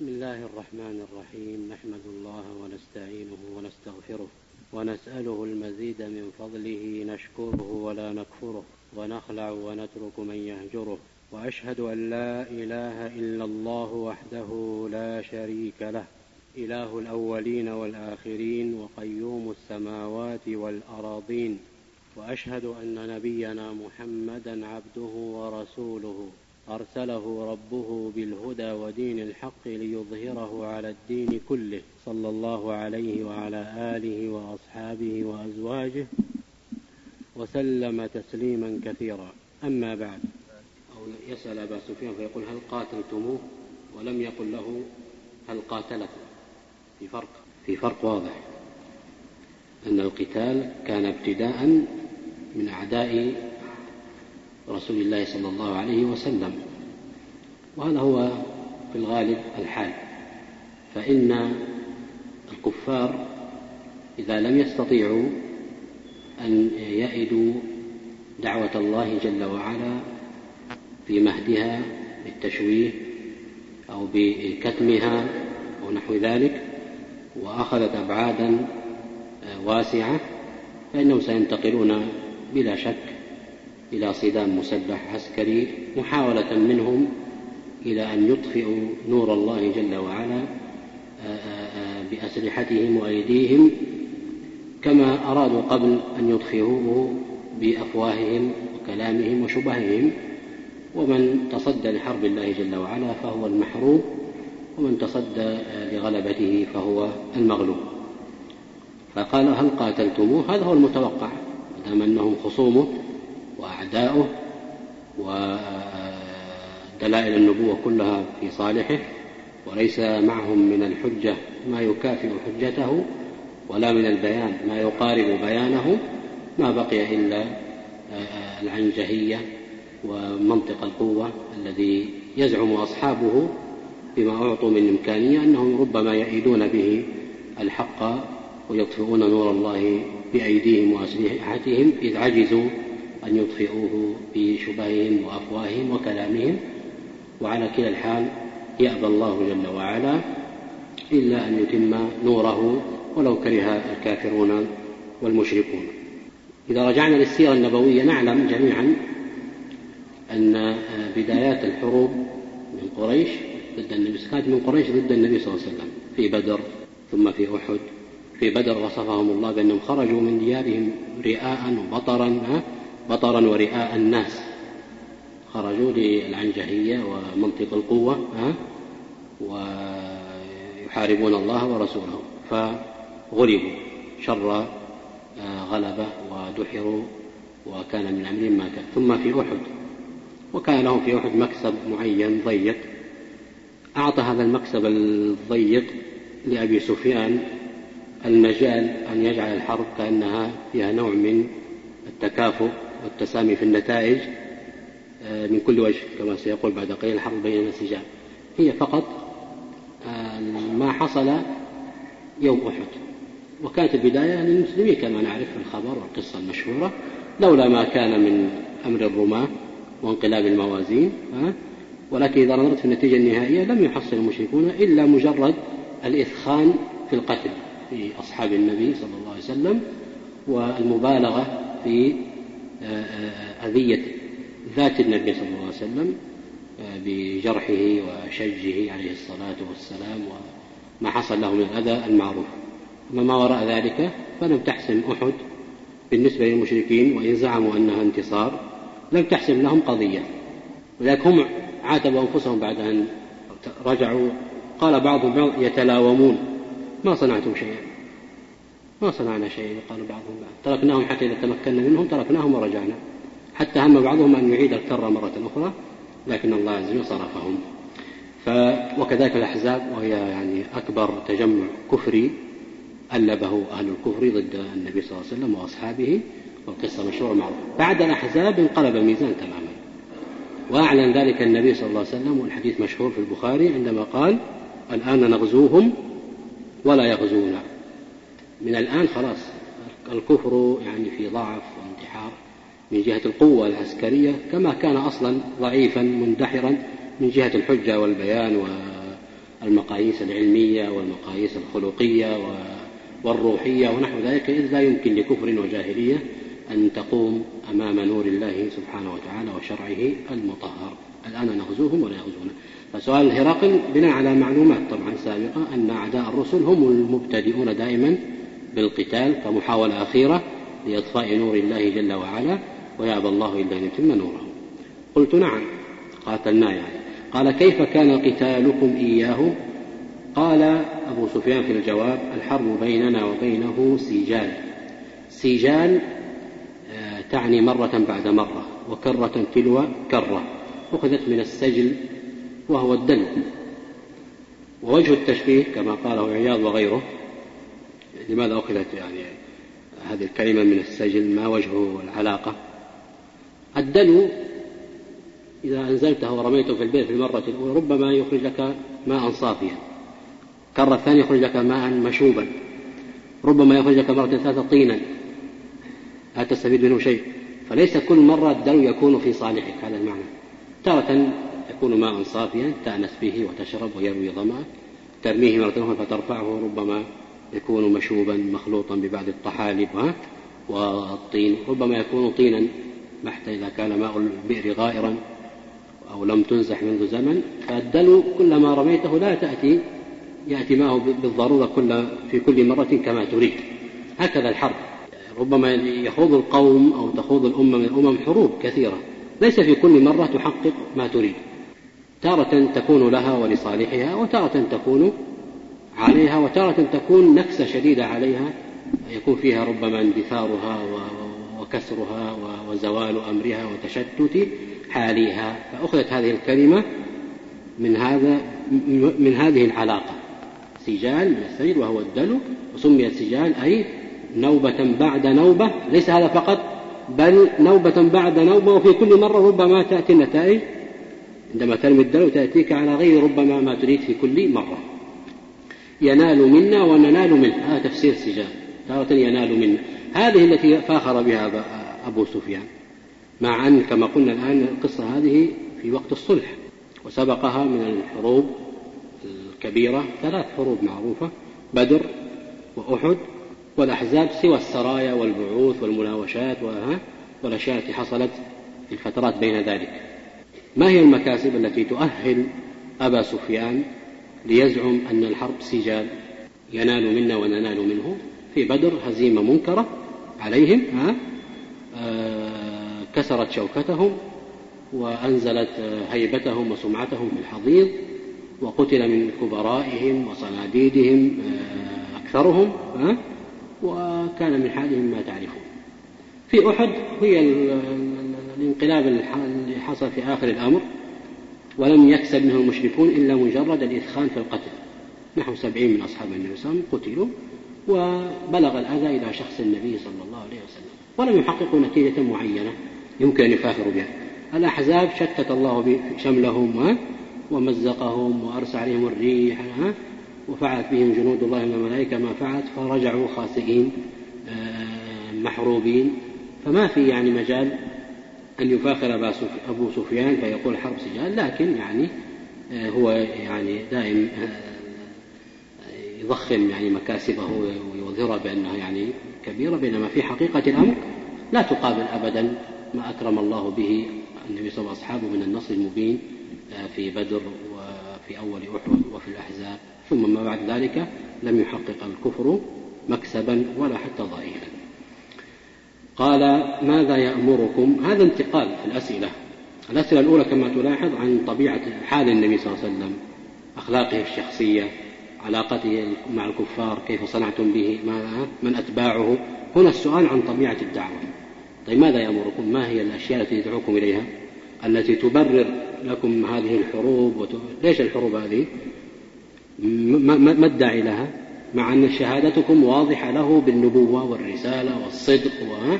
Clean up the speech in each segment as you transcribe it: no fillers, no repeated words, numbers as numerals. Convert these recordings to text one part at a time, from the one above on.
بسم الله الرحمن الرحيم. نحمد الله ونستعينه ونستغفره ونسأله المزيد من فضله، نشكره ولا نكفره، ونخلع ونترك من يهجره، وأشهد أن لا إله إلا الله وحده لا شريك له، إله الأولين والآخرين وقيوم السماوات والأراضين، وأشهد أن نبينا محمدا عبده ورسوله أرسله ربه بالهدى ودين الحق ليظهره على الدين كله، صلى الله عليه وعلى آله وأصحابه وأزواجه وسلم تسليما كثيرا. أما بعد. أو يسأل أبا سفيان فيقول هل قاتلتموه، ولم يقل له هل قاتلكم. في فرق واضح، أن القتال كان ابتداء من أعداء رسول الله صلى الله عليه وسلم، وهذا هو في الغالب الحال. فإن الكفار إذا لم يستطيعوا أن يأيدوا دعوة الله جل وعلا في مهدها بالتشويه أو بكتمها أو نحو ذلك، وأخذت أبعادا واسعة، فإنهم سينتقلون بلا شك إلى صدام مسلح عسكري، محاولة منهم إلى أن يطفئوا نور الله جل وعلا بأسلحتهم وأيديهم، كما أرادوا قبل أن يطفئوه بأفواههم وكلامهم وشبههم. ومن تصدى لحرب الله جل وعلا فهو المحروب، ومن تصدى لغلبته فهو المغلوب. فقال هل قاتلتموه، هذا هو المتوقع دام أنهم خصومه وأعداؤه، ودلائل النبوة كلها في صالحه، وليس معهم من الحجة ما يكافئ حجته، ولا من البيان ما يقارب بيانه. ما بقي إلا العنجهية ومنطق القوة الذي يزعم أصحابه بما أعطوا من إمكانية أنهم ربما يأيدون به الحق ويطفئون نور الله بأيديهم وأسلحتهم، إذ عجزوا أن يطفئوه بشبههم وأفواههم وكلامهم. وعلى كلا الحال يأبى الله جل وعلا إلا أن يتم نوره ولو كره الكافرون والمشركون. إذا رجعنا للسيرة النبوية نعلم جميعا أن بدايات الحروب من قريش ضد النبي كانت من قريش ضد النبي صلى الله عليه وسلم في بدر ثم في أحد. في بدر وصفهم الله بأنهم خرجوا من ديارهم رئاء بطرا ورئاء الناس، خرجوا للعنجهية ومنطق القوة ويحاربون الله ورسوله، فغلبوا شر غلبة ودحروا، وكان من أمرهم ما كان. ثم في أحد، وكان لهم في أحد مكسب معين ضيق، أعطى هذا المكسب الضيق لأبي سفيان المجال أن يجعل الحرب كأنها فيها نوع من التكافؤ والتسامي في النتائج من كل وجه، كما سيقول بعد قليل الحرب بين الانسجام. هي فقط ما حصل يوم أحد، وكانت البداية للمسلمين كما نعرف في الخبر والقصة المشهورة، لولا ما كان من أمر الرماة وانقلاب الموازين. ولكن إذا نظرت في النتيجة النهائية لم يحصل المشركون إلا مجرد الإثخان في القتل في أصحاب النبي صلى الله عليه وسلم، والمبالغة في أذية ذات النبي صلى الله عليه وسلم بجرحه وشجه عليه الصلاة والسلام، وما حصل له من الأذى المعروف. أما ما وراء ذلك فلم تحسم أحد بالنسبة للمشركين، وإن زعموا أنها انتصار لم تحسم لهم قضية، ولذلك هم عاتبوا أنفسهم بعد أن رجعوا. قال بعضهم يتلاومون ما صنعتم شيئا، ما صنعنا شيئا. قالوا بعضهم تركناهم حتى إذا تمكنا منهم تركناهم ورجعنا، حتى هم بعضهم أن يعيد الكرة مرة أخرى، لكن الله عز وجل صرفهم. وكذلك الأحزاب، وهي يعني أكبر تجمع كفري ألبه أهل الكفر ضد النبي صلى الله عليه وسلم وأصحابه، والقصة مشهورة معروفة. بعد الأحزاب انقلب الميزان تماما، وأعلن ذلك النبي صلى الله عليه وسلم، والحديث مشهور في البخاري عندما قال الآن نغزوهم ولا يغزونا. من الآن خلاص الكفر يعني في ضعف وانتحار من جهة القوة العسكرية، كما كان أصلا ضعيفا مندحرا من جهة الحجة والبيان المقاييس العلمية والمقاييس الخلقية والروحية ونحو ذلك، إذ لا يمكن لكفر وجاهلية أن تقوم أمام نور الله سبحانه وتعالى وشرعه المطهر. الآن نغزوهم ولا يغزونا. فسؤال هرقل بناء على معلومات طبعا سابقة أن أعداء الرسل هم المبتدئون دائما بالقتال كمحاولة أخيرة لإطفاء نور الله جل وعلا، ويأبى الله إلا أن يتم نوره. قلت نعم، قاتلنا يعني. قال كيف كان قتالكم إياه؟ قال أبو سفيان في الجواب الحرب بيننا وبينه سجال. سجال تعني مرة بعد مرة، وكرة تلو كرة، أخذت من السجل وهو الدلو. ووجه التشبيه كما قاله عياض وغيره، لماذا أخذت يعني هذه الكلمة من السجل؟ ما وجه العلاقة؟ الدلو إذا أنزلته ورميته في البئر في المرة الأولى ربما يخرج لك ماء صافيا، كرة الثانية يخرج لك ماء مشوبا، ربما يخرج لك مرة ثالثة طينا لا تستفيد منه شيء. فليس كل مرة الدلو يكون في صالحك، هذا المعنى. تارة يكون ماء صافيا تأنس به وتشرب ويروي ظمأك، ترميه مرة أخرى فترفعه ربما يكون مشوبا مخلوطا ببعض الطحالب والطين، ربما يكون طينا بحت إذا كان ماء البئر غائرا أو لم تنزح منذ زمن. فالدلو كلما رميته لا يأتي معه بالضرورة في كل مرة كما تريد. هكذا الحرب، ربما يخوض القوم أو تخوض الأمة من الأمم حروب كثيرة، ليس في كل مرة تحقق ما تريد. تارة تكون لها ولصالحها، وتارة تكون عليها، وتارة تكون نكسة شديدة عليها يكون فيها ربما اندثارها وكسرها وزوال أمرها وتشتت حالها. فأخذت هذه الكلمة من هذه العلاقة، سجال من السجل وهو الدلو، وسميت سجال أي نوبة بعد نوبة. ليس هذا فقط، بل نوبة بعد نوبة، وفي كل مرة ربما تأتي النتائج عندما ترمي الدلو تأتيك على غير ربما ما تريد في كل مرة. ينال منا وننال منه، هذا تفسير سجال. تارة ينال منا، هذه التي فاخر بها أبو سفيان، مع أن كما قلنا الآن القصة هذه في وقت الصلح، وسبقها من الحروب الكبيرة 3 حروب معروفة: بدر وأحد والأحزاب، سوى السرايا والبعوث والمناوشات والأشياء التي حصلت في الفترات بين ذلك. ما هي المكاسب التي تؤهل أبا سفيان ليزعم أن الحرب سجال ينال منا وننال منه؟ في بدر هزيمة منكرة عليهم، كسرت شوكتهم وأنزلت هيبتهم وسمعتهم في الحضيض، وقتل من كبرائهم وصناديدهم أكثرهم، وكان من حالهم ما تعرفون. في أحد هي الانقلاب اللي حصل في آخر الأمر، ولم يكسب منه المشركون إلا مجرد الإثخان في القتل. نحو 70 من أصحاب النبي صلى الله عليه وسلم قتلوا، وبلغ الأذى إلى شخص النبي صلى الله عليه وسلم، ولم يحققوا نتيجة معينة يمكن أن يفاخروا بها. الأحزاب شتت الله شملهم ومزقهم وأرسل عليهم الريح وفعلت بهم جنود الله من الملائكة ما فعلت، فرجعوا خاسئين محروبين. فما في يعني مجال أن يفاخر أبو سفيان فيقول حرب سجال، لكن يعني هو يعني دائم يضخم يعني مكاسبه ويظهرها بأنها يعني كبيرة، بينما في حقيقة الأمر لا تقابل أبدا ما أكرم الله به النبي صلى الله عليه وسلم أصحابه من النصر المبين في بدر وفي أول أحد وفي الأحزاب. ثم ما بعد ذلك لم يحقق الكفر مكسبا ولا حتى ضئيلا. قال ماذا يأمركم؟ هذا انتقال في الأسئلة الأولى كما تلاحظ عن طبيعة حال النبي صلى الله عليه وسلم، أخلاقه الشخصية، علاقته مع الكفار، كيف صنعتم به، من أتباعه. هنا السؤال عن طبيعة الدعوة. طيب ماذا يأمركم؟ ما هي الأشياء التي يدعوكم إليها التي تبرر لكم هذه الحروب؟ ليش الحروب هذه؟ ما الداعي لها؟ مع أن شهادتكم واضحة له بالنبوة والرسالة والصدق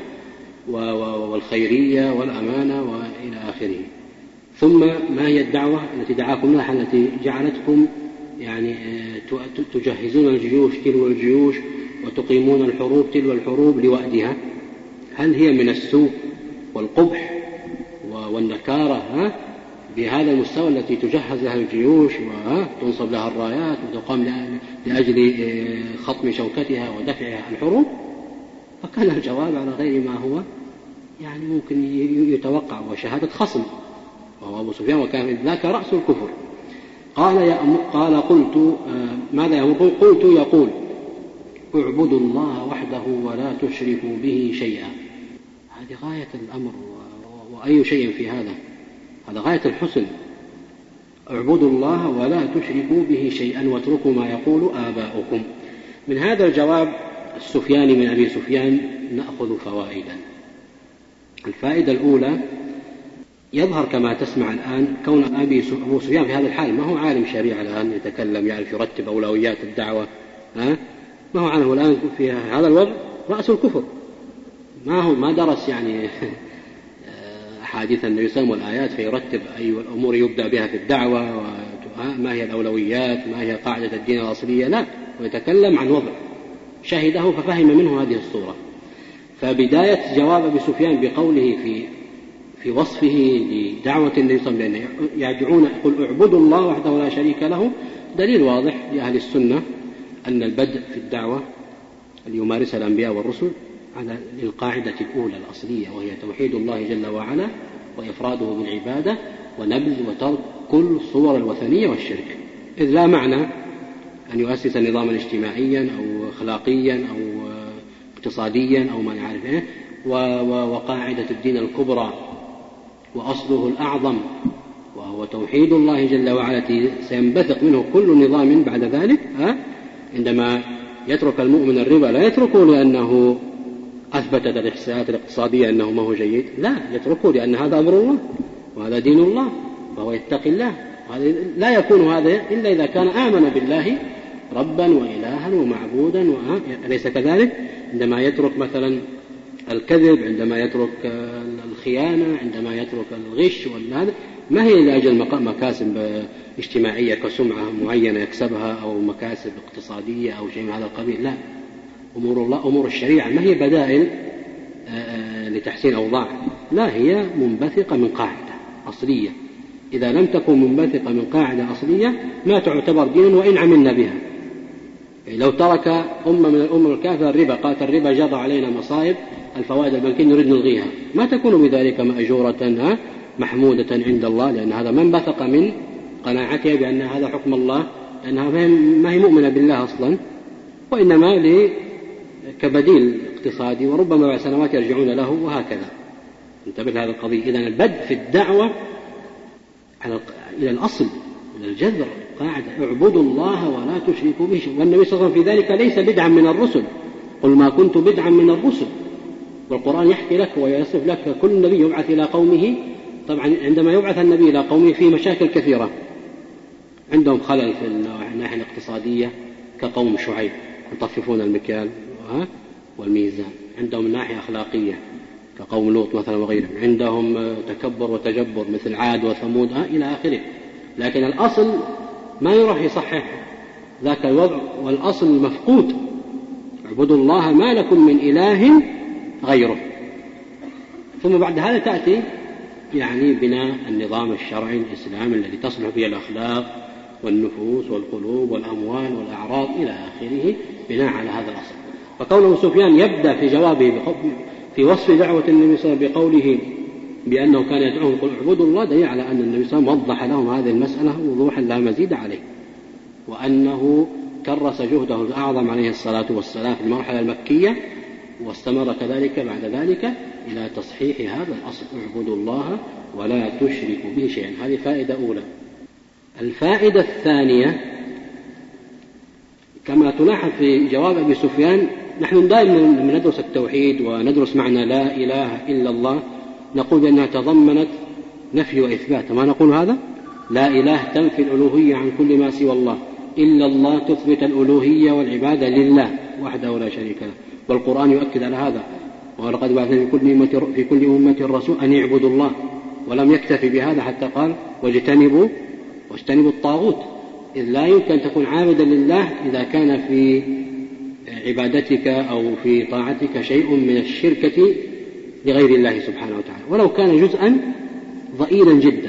والخيرية والأمانة وإلى آخره. ثم ما هي الدعوة التي دعاكم لها، التي جعلتكم يعني تجهزون الجيوش تلو الجيوش وتقيمون الحروب تلو الحروب لوأدها؟ هل هي من السوء والقبح والنكارة بهذا المستوى التي تجهز لها الجيوش وتنصب لها الرايات وتقام لأجل خطم شوكتها ودفعها الحروب، فكان الجواب على غير ما هو يعني ممكن يتوقع، وشهادة خصم وهو أبو سفيان، وكان ذاك رأس الكفر. قال قلت ماذا يقول؟ قلت يقول اعبدوا الله وحده ولا تشركوا به شيئا. هذه غاية الأمر، وأي شيء في هذا غاية الحسن. اعبدوا الله ولا تشركوا به شيئا واتركوا ما يقول آباؤكم. من هذا الجواب السفياني من أبي سفيان نأخذ فوائدا. الفائدة الأولى، يظهر كما تسمع الآن كون أبو سفيان في هذا الحال ما هو عالم شريعة الآن يتكلم يعرف يرتب أولويات الدعوة، ما هو عنه الآن في هذا الوضع رأس الكفر، ما درس يعني أحاديث النبي صلى الله عليه وسلم والآيات فيرتب أي الأمور يبدأ بها في الدعوة، ما هي الأولويات، ما هي قاعدة الدين الأصلية، لا، ويتكلم عن وضع شهده ففهم منه هذه الصورة. فبداية جواب أبي سفيان بقوله في وصفه لدعوة النبي صلى الله عليه وسلم يدعون يقول اعبدوا الله وحده لا شريك له، دليل واضح لأهل السنة أن البدء في الدعوة اللي يمارسها الأنبياء والرسل على القاعدة الأولى الأصلية، وهي توحيد الله جل وعلا وإفراده بالعبادة ونبذ وترك كل صور الوثنية والشرك. إذ لا معنى أن يؤسس نظاما اجتماعيا أو أخلاقيا أو اقتصاديا أو ما نعرف إيه، وقاعدة الدين الكبرى وأصله الأعظم وهو توحيد الله جل وعلا سينبثق منه كل نظام بعد ذلك. عندما يترك المؤمن الربا لا يتركه لأنه أثبتت الإحصاءات الاقتصادية أنه ما هو جيد، لا، يتركه لأن هذا أمر الله وهذا دين الله فهو يتقي الله. لا يكون هذا إلا إذا كان آمن بالله ربا وإلها ومعبودا، أليس كذلك؟ عندما يترك مثلا الكذب، عندما يترك الخيانة، عندما يترك الغش، ما هي لأجل مكاسب اجتماعية كسمعة معينة يكسبها أو مكاسب اقتصادية أو شيء من هذا القبيل، لا، أمور الله أمور الشريعة ما هي بدائل لتحسين أوضاع، لا، هي منبثقة من قاعدة أصلية. إذا لم تكن منبثقة من قاعدة أصلية ما تعتبر دينا وإن عملنا بها. لو ترك أمة من الأمم الكافرة الربا، قالت الربا جرى علينا مصائب، الفوائد البنكية نريد نلغيها، ما تكون بذلك مأجورة محمودة عند الله، لأن هذا منبثق من قناعتها بأن هذا حكم الله، لأنها ما هي مؤمنة بالله أصلا، وإنما كبديل اقتصادي، وربما بعد سنوات يرجعون له، وهكذا. انتبه لهذا القضية. إذن البدء في الدعوة إلى الأصل، إلى الجذر، قاعدة اعبدوا الله ولا تشركوا به شيئا. والنبي صلى الله عليه وسلم في ذلك ليس بدعا من الرسل، قل ما كنت بدعا من الرسل. والقرآن يحكي لك ويصف لك كل نبي يبعث إلى قومه. طبعا عندما يبعث النبي إلى قومه فيه مشاكل كثيرة، عندهم خلل في الناحية الاقتصادية كقوم شعيب يطففون المكيال والميزان، عندهم ناحية أخلاقية كقوم لوط مثلا وغيرهم، عندهم تكبر وتجبر مثل عاد وثمود إلى آخره. لكن الأصل ما يروح يصحح ذاك الوضع، والأصل مفقود. اعبدوا الله ما لكم من إله غيره. ثم بعد هذا تأتي يعني بناء النظام الشرعي الإسلامي الذي تصلح به الأخلاق والنفوس والقلوب والأموال والأعراض إلى آخره، بناء على هذا الأصل. فقول سفيان يبدأ في جوابه في وصف دعوة النبي صلى الله عليه وسلم بقوله بأنه كان يدعوهم قل اعبدوا الله، دليل على أن النبي صلى الله عليه وسلم وضح لهم هذه المسألة وضوحا لا مزيد عليه، وأنه كرس جهده الأعظم عليه الصلاة والسلام في المرحلة المكية، واستمر كذلك بعد ذلك إلى تصحيح هذا الأصل، اعبدوا الله ولا تشركوا به شيئا. هذه فائدة أولى. الفائدة الثانية كما تلاحظ في جواب أبي سفيان، نحن دائما ندرس التوحيد وندرس معنى لا إله إلا الله نقول بأنها تضمنت نفي وإثبات، ما نقول هذا؟ لا إله تنفي الألوهية عن كل ما سوى الله، إلا الله تثبت الألوهية والعبادة لله وحده لا شريك له، والقرآن يؤكد على هذا، ولقد بعثنا في كل أمة رسول أن يعبدوا الله، ولم يكتفي بهذا حتى قال واجتنبوا الطاغوت، إذ لا يمكن أن تكون عابدا لله إذا كان في عبادتك أو في طاعتك شيء من الشركة لغير الله سبحانه وتعالى، ولو كان جزءا ضئيلا جدا.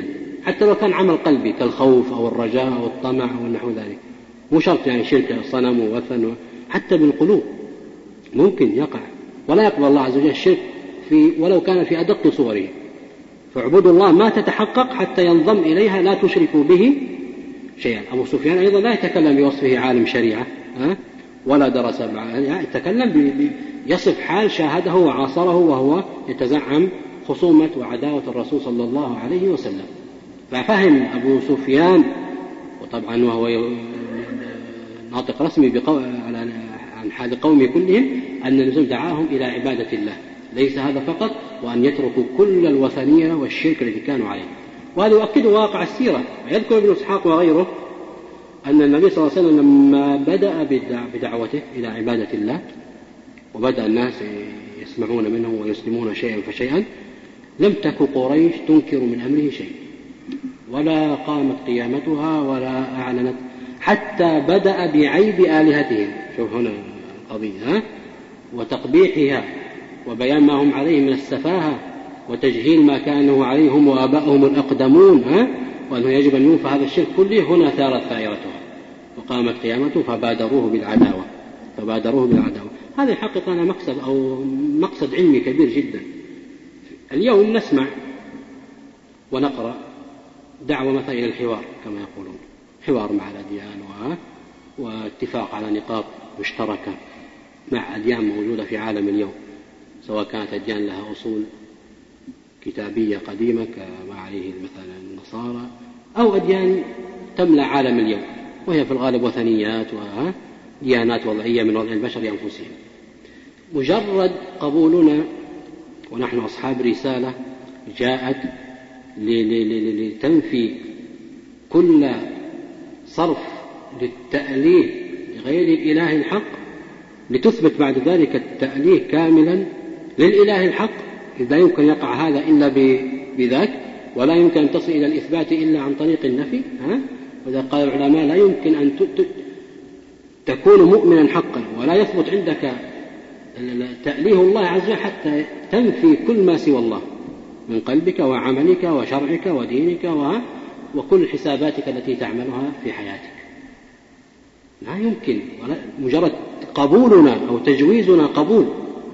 حتى لو كان عمل قلبي كالخوف أو الرجاء أو الطمع أو نحو ذلك، مو شرط يعني شرك صنم ووثن، حتى بالقلوب ممكن يقع، ولا يقبل الله عز وجل الشرك ولو كان في أدق صوره. فعبود الله ما تتحقق حتى ينضم إليها لا تشركوا به شيئا. أبو سفيان أيضا لا يتكلم بوصفه عالم شريعة ولا درس، يتكلم يصف حال شاهده وعاصره وهو يتزعم خصومة وعداوة الرسول صلى الله عليه وسلم. ففهم أبو سفيان، وطبعا وهو ناطق رسمي عن حال قومه كلهم، أن النبي دعاهم إلى عبادة الله، ليس هذا فقط، وأن يتركوا كل الوثنية والشرك الذي كانوا عليه. وهذا يؤكد واقع السيرة. يذكر ابن إسحاق وغيره أن النبي صلى الله عليه وسلم لما بدأ بدعوته إلى عبادة الله وبدأ الناس يسمعون منه ويسلمون شيئا فشيئا، لم تك قريش تنكر من أمره شيء، ولا قامت قيامتها ولا أعلنت، حتى بدأ بعيب آلهتهم. شوف هنا قضية، وتقبيحها وبيان ما هم عليه من السفاهة وتجهيل ما كانوا عليه هم وآبائهم الأقدمون، وأنه يجب أن ينفى هذا الشرك كله. هنا ثارت ثائرتها وقامت قيامته فبادروه بالعداوة. هذا يحقق لنا مقصد علمي كبير جدا. اليوم نسمع ونقرأ دعوة مثلا إلى الحوار كما يقولون، حوار مع الأديان واتفاق على نقاط مشتركة مع أديان موجودة في عالم اليوم، سواء كانت أديان لها أصول كتابية قديمة كما عليه مثلا النصارى، أو أديان تملأ عالم اليوم وهي في الغالب وثنيات وديانات وضعية من وضع البشر أنفسهم. مجرد قبولنا ونحن أصحاب رسالة جاءت لتنفي كل صرف للتأليه لغير الإله الحق، لتثبت بعد ذلك التأليه كاملا للإله الحق، لا يمكن يقع هذا إلا بذاك، ولا يمكن أن تصل إلى الإثبات إلا عن طريق النفي. وإذا قال العلماء لا يمكن أن تكون مؤمنا حقا ولا يثبت عندك تأليه الله عز وجل حتى تنفي كل ما سوى الله من قلبك وعملك وشرعك ودينك وكل حساباتك التي تعملها في حياتك. لا يمكن، مجرد قبولنا أو تجويزنا قبول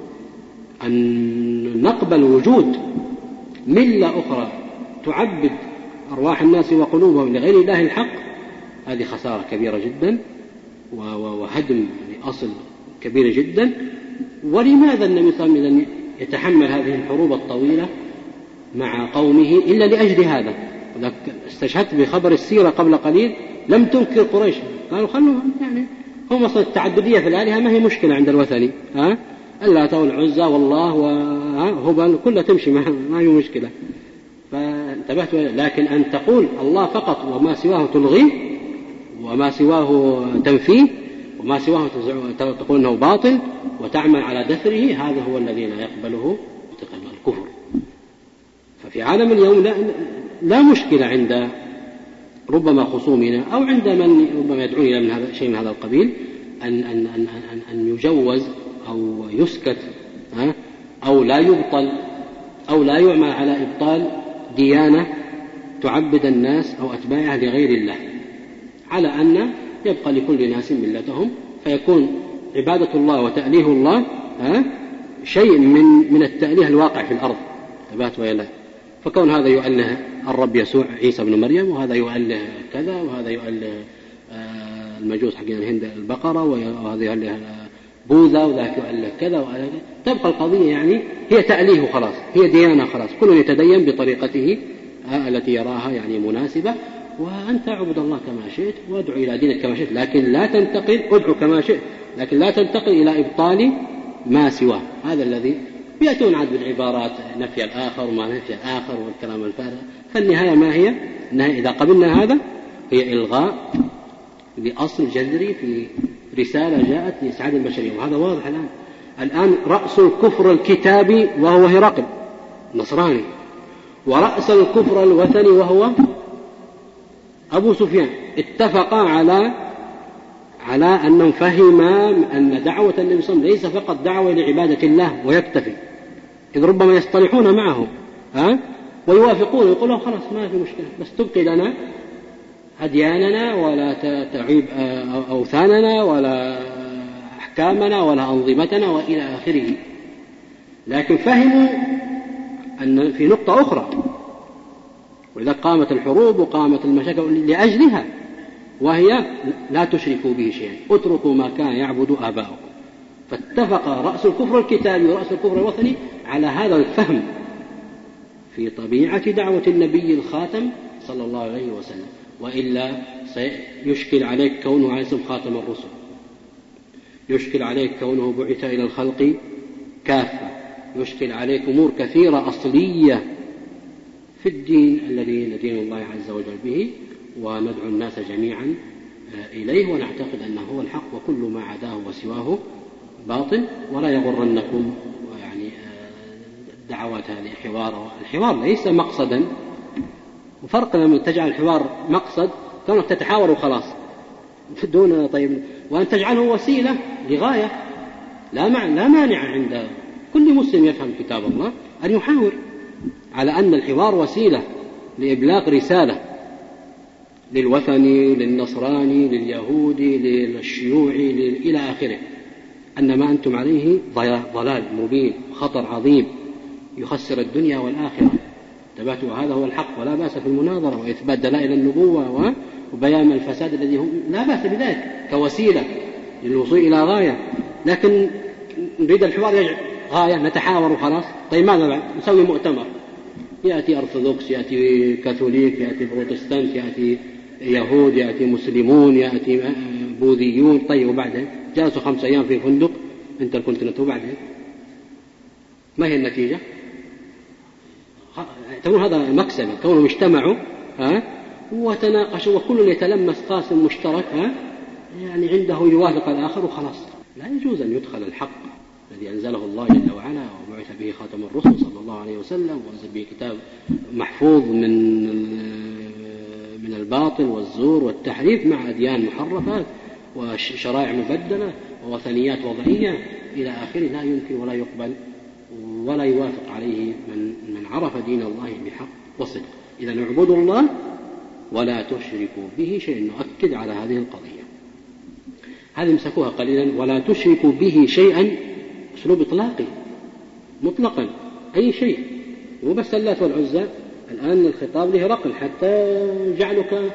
أن نقبل وجود ملة أخرى تعبد أرواح الناس وقلوبهم لغير الله الحق، هذه خسارة كبيرة جدا وهدم لأصل كبير جدا. ولماذا النبي صلى الله عليه وسلم يتحمل هذه الحروب الطويلة مع قومه إلا لأجل هذا؟ استشهدت بخبر السيرة قبل قليل، لم تنكر قريش، قالوا خلوا يعني هم أصلا التعددية في الآلهة ما هي مشكلة عند الوثني، اللات والعزى والله وهبل كلها تمشي، ما هي مشكلة. فانتبهت. لكن أن تقول الله فقط وما سواه تلغيه وما سواه تنفيه وما سواه تقول أنه باطل وتعمل على دثره، هذا هو الذي لا يقبله الكفر. ففي عالم اليوم لا مشكلة عند ربما خصومنا أو عند من ربما يدعون إلى من هذا شيء من هذا القبيل أن يجوز أو يسكت أو لا يبطل أو لا يعمل على إبطال ديانة تعبد الناس أو أتباعها لغير الله، على أن يبقى لكل ناس ملتهم، فيكون عبادة الله وتأليه الله شيء من التأليه الواقع في الأرض ثبات ولا. فكون هذا يؤله الرب يسوع عيسى بن مريم، وهذا يؤله كذا، وهذا يؤله المجوس حقين الهند البقرة، وهذا يؤله بوذا، وذاك يؤله كذا وهذا، تبقى القضية يعني هي تأليه خلاص، هي ديانة خلاص، كل يتدين بطريقته التي يراها يعني مناسبة. وأنت اعبد الله كما شئت وادعو إلى دينك كما شئت، لكن لا تنتقل، ادعو كما شئت لكن لا تنتقل إلى إبطال ما سواه. هذا الذي يأتون عاد بالعبارات نفي الآخر وما نفي الآخر والكلام الفارغ. فالنهاية ما هي؟ النهاية إذا قبلنا هذا هي إلغاء لأصل جذري في رسالة جاءت لإسعاد البشرية، وهذا واضح الآن رأس الكفر الكتابي وهو هرقل نصراني، ورأس الكفر الوثني وهو أبو سفيان، اتفقا على أنهم فهما أن دعوة النبي صلى الله عليه وسلم ليس فقط دعوة لعبادة الله ويكتفي، إذ ربما يصطلحون معه ويوافقون ويقولون خلاص ما في مشكلة، بس تبقي لنا أدياننا ولا تعيب أوثاننا ولا أحكامنا ولا أنظمتنا وإلى آخره. لكن فهموا أن في نقطة أخرى، وإذا قامت الحروب وقامت المشاكل لأجلها، وهي لا تشركوا به شيئا، اتركوا ما كان يعبد آباؤكم. فاتفق رأس الكفر الكتابي ورأس الكفر الوثني على هذا الفهم في طبيعة دعوة النبي الخاتم صلى الله عليه وسلم، وإلا سيشكل عليك كونه عليه السلام خاتم الرسل، يشكل عليك كونه بعث إلى الخلق كافة، يشكل عليك أمور كثيرة أصلية في الدين الذي ندين الله عز وجل به، وندعو الناس جميعا إليه، ونعتقد أنه هو الحق وكل ما عداه وسواه باطل. ولا يغرنكم يعني دعوات هذه الحوار ليس مقصدا، وفرق لما تجعل الحوار مقصد كونك تتحاور وخلاص دون طيب، وأن تجعله وسيلة لغاية. لا مانع عند كل مسلم يفهم كتاب الله أن يحاور، على أن الحوار وسيلة لإبلاغ رسالة للوثني، للنصراني، لليهودي، للشيوعي، إلى آخره، أن ما أنتم عليه ضلال مبين، خطر عظيم يخسر الدنيا والآخرة. تبعتوا هذا هو الحق، ولا بأس في المناظرة وإثبات دلائل النبوة وبيان الفساد الذي هم، لا بأس بذلك كوسيلة للوصول إلى غاية. لكن نريد الحوار غاية نتحاور وخلاص. طيب ماذا بعد؟ نسوي مؤتمر، يأتي أرثوذكس، يأتي كاثوليك، يأتي بروتستانت، يأتي يهود، يأتي مسلمون، يأتي بوذيون. طيب وبعدين جلسوا 5 أيام في فندق انتركونتيننتال، وبعدين ما هي النتيجة؟ تقول هذا مكسب، كونهم اجتمعوا وتناقشوا وكل يتلمس قاسم مشترك يعني عنده يوافق الآخر وخلاص. لا يجوز أن يدخل الحق الذي أنزله الله جل وعلا وبعث به خاتم الرسل صلى الله عليه وسلم، وأنزل به كتاب محفوظ من الباطل والزور والتحريف، مع أديان محرفات وشرائع مبدلة ووثنيات وضعية إلى آخره، لا يمكن ولا يقبل ولا يوافق عليه من عرف دين الله بحق وصدق. إذا اعبدوا الله ولا تشركوا به شيئا. نؤكد على هذه القضية، هذه مسكوها قليلا. ولا تشركوا به شيئا أسلوب إطلاقي مطلقا، أي شيء، مو بس اللات والعزى. الآن الخطاب له رقم، حتى جعلك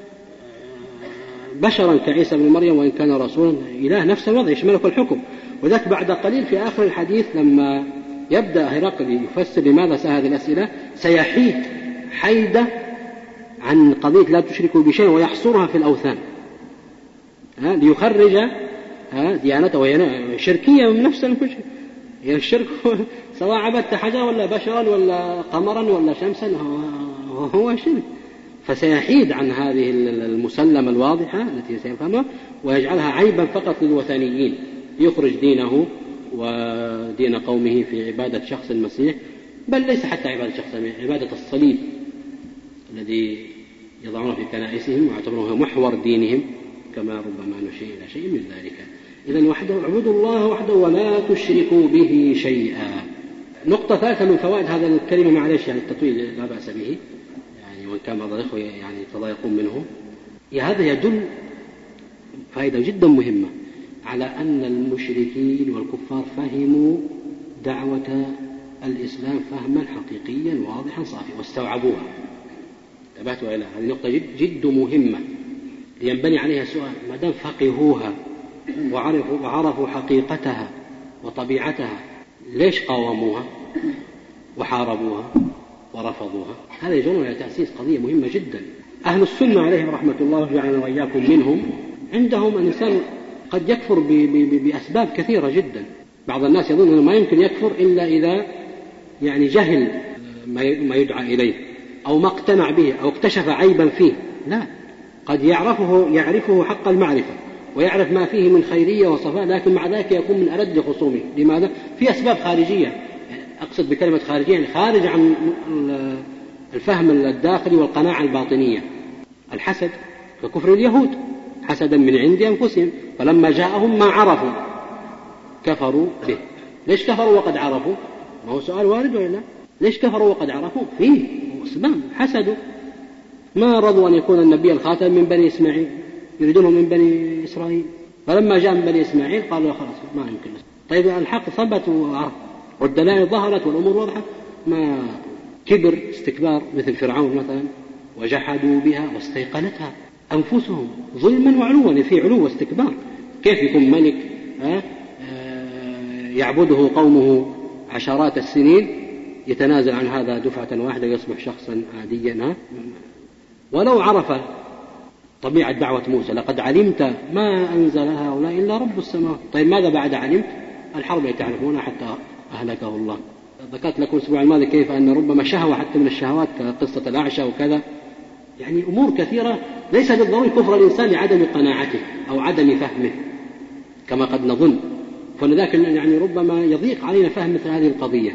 بشرا كعيسى بن مريم وإن كان رسولا إله، نفس الوضع يشملك الحكم. وذلك بعد قليل في آخر الحديث لما يبدأ هرقل يفسر لماذا سأل هذه الأسئلة، سيحيد حيدة عن قضية لا تشركوا بشيء ويحصرها في الأوثان ليخرج ديانته، وهي شركية من نفس الشيء. هي الشرك سواء عبدت حجرا ولا بشرا ولا قمرا ولا شمسا هو شرك. فسيحيد عن هذه المسلمة الواضحة التي سيفهمها ويجعلها عيبا فقط للوثنيين، يخرج دينه ودين قومه في عبادة شخص المسيح، بل ليس حتى عبادة شخص المسيح، عبادة الصليب الذي يضعونه في كنائسهم ويعتبرونه محور دينهم، كما ربما نشير إلى شيء من ذلك. إذن اعبدوا الله وحده ولا تشركوا به شيئا. نقطة ثالثة من فوائد هذا الكلمة، معلش يعني التطويل لا بأس به يعني، وإن كان بعض الإخوة يعني تضايقون منه، هذا يدل فائدة جدا مهمة على أن المشركين والكفار فهموا دعوة الإسلام فهما حقيقيا واضحا صافيا واستوعبوها. تبعتوا إلى هذه نقطة جد مهمة لينبني عليها سؤال. ما دام فقهوها وعرفوا حقيقتها وطبيعتها، ليش قاوموها وحاربوها ورفضوها؟ هذا يجرنا إلى تأسيس قضية مهمة جدا. أهل السنة عليهم رحمة الله جعلنا وإياكم منهم، عندهم الإنسان قد يكفر بأسباب كثيرة جدا. بعض الناس يظن أنه ما يمكن يكفر إلا إذا يعني جهل ما يدعى إليه أو ما اقتنع به أو اكتشف عيبا فيه. لا، قد يعرفه حق المعرفة ويعرف ما فيه من خيرية وصفاء، لكن مع ذلك يكون من ألد خصومه. لماذا؟ في أسباب خارجية، أقصد بكلمة خارجية يعني خارج عن الفهم الداخلي والقناعة الباطنية. الحسد ككفر اليهود، حسدا من عند أنفسهم، فلما جاءهم ما عرفوا كفروا به. ليش كفروا وقد عرفوا؟ ما هو سؤال وارد ولا؟ ليش كفروا وقد عرفوا؟ فيه أسباب حسدوا، ما رضوا أن يكون النبي الخاتم من بني إسماعيل، يريدونه من بني إسرائيل، فلما جاء من بني إسماعيل قالوا خلاص ما يمكن. طيب الحق ثبت والدلائل ظهرت والأمور واضحة، ما كبر استكبار مثل فرعون مثلا، وجحدوا بها واستيقنتها أنفسهم ظلما وعلوا، في علو واستكبار. كيف يكون ملك يعبده قومه عشرات السنين يتنازل عن هذا دفعة واحدة يصبح شخصا عاديا؟ ولو عرف طبيعة دعوة موسى لقد علمت ما أنزل هؤلاء إلا رب السماوات. طيب ماذا بعد علمت؟ الحرب التي تعرفونها حتى أهلكه الله. ذكرت لكم الأسبوع الماضي كيف أن ربما شهوة حتى من الشهوات كقصة الأعشى وكذا، يعني أمور كثيرة ليس بالضروري كفر الإنسان لعدم قناعته أو عدم فهمه كما قد نظن، فلذلك يعني ربما يضيق علينا فهم مثل هذه القضية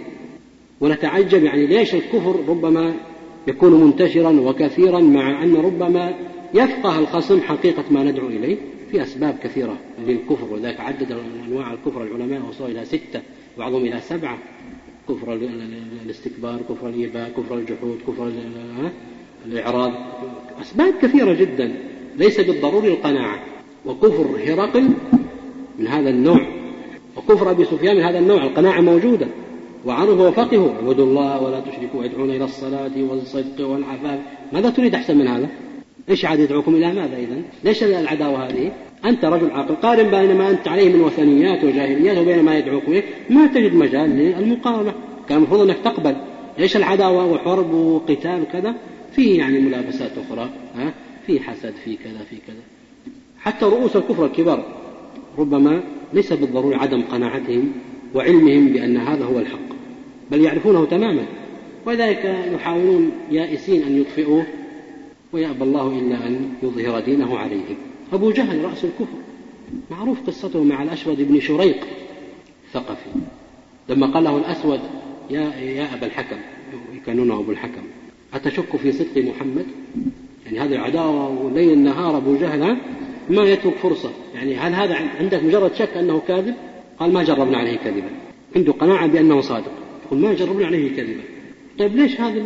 ونتعجب يعني ليش الكفر ربما يكون منتشرا وكثيرا مع أن ربما يفقه الخصم حقيقة ما ندعو إليه. في أسباب كثيرة للكفر، وذلك عدد أنواع الكفر العلماء وصلوا إلى 6 بعضهم إلى 7، كفر الاستكبار، كفر الإباء، كفر الجحود، كفر الإعراض، أسباب كثيرة جدا ليس بالضروري القناعة. وكفر هرقل من هذا النوع، وكفر أبي سفيان من هذا النوع، القناعة موجودة وعرفوا وفقهوا اعبدوا الله ولا تشركوا، يدعون إلى الصلاة والصدق والعفاف. ماذا تريد أحسن من هذا؟ إيش عاد يدعوكم إلى ماذا إذن؟ ليش العداوة هذه؟ أنت رجل عاقل، قارن بين ما أنت عليه من وثنيات وجاهليات وبين ما يدعوكم إليه، ما تجد مجال للمقاومة. كان المفروض أنك تقبل. إيش العداوة وحرب وقتال وكذا؟ فيه يعني ملابسات أخرى، في حسد، في كذا، في كذا. حتى رؤوس الكفر الكبار ربما ليس بالضروري عدم قناعتهم وعلمهم بأن هذا هو الحق، بل يعرفونه تماما، وذلك يحاولون يائسين أن يطفئوه، ويأبى الله إلا أن يظهر دينه عليهم. أبو جهل رأس الكفر معروف قصته مع الأسود بن شريق الثقفي، لما قال له الأسود يا أبا الحكم، يكنونه أبو الحكم، أتشك في صدق محمد؟ يعني هذه العداوة وليل النهار أبو جهل ما يترك فرصة، يعني هل هذا عندك مجرد شك أنه كاذب؟ قال ما جربنا عليه كذبا، عنده قناعة بأنه صادق، يقول ما جربنا عليه كذبا. طيب ليش هذا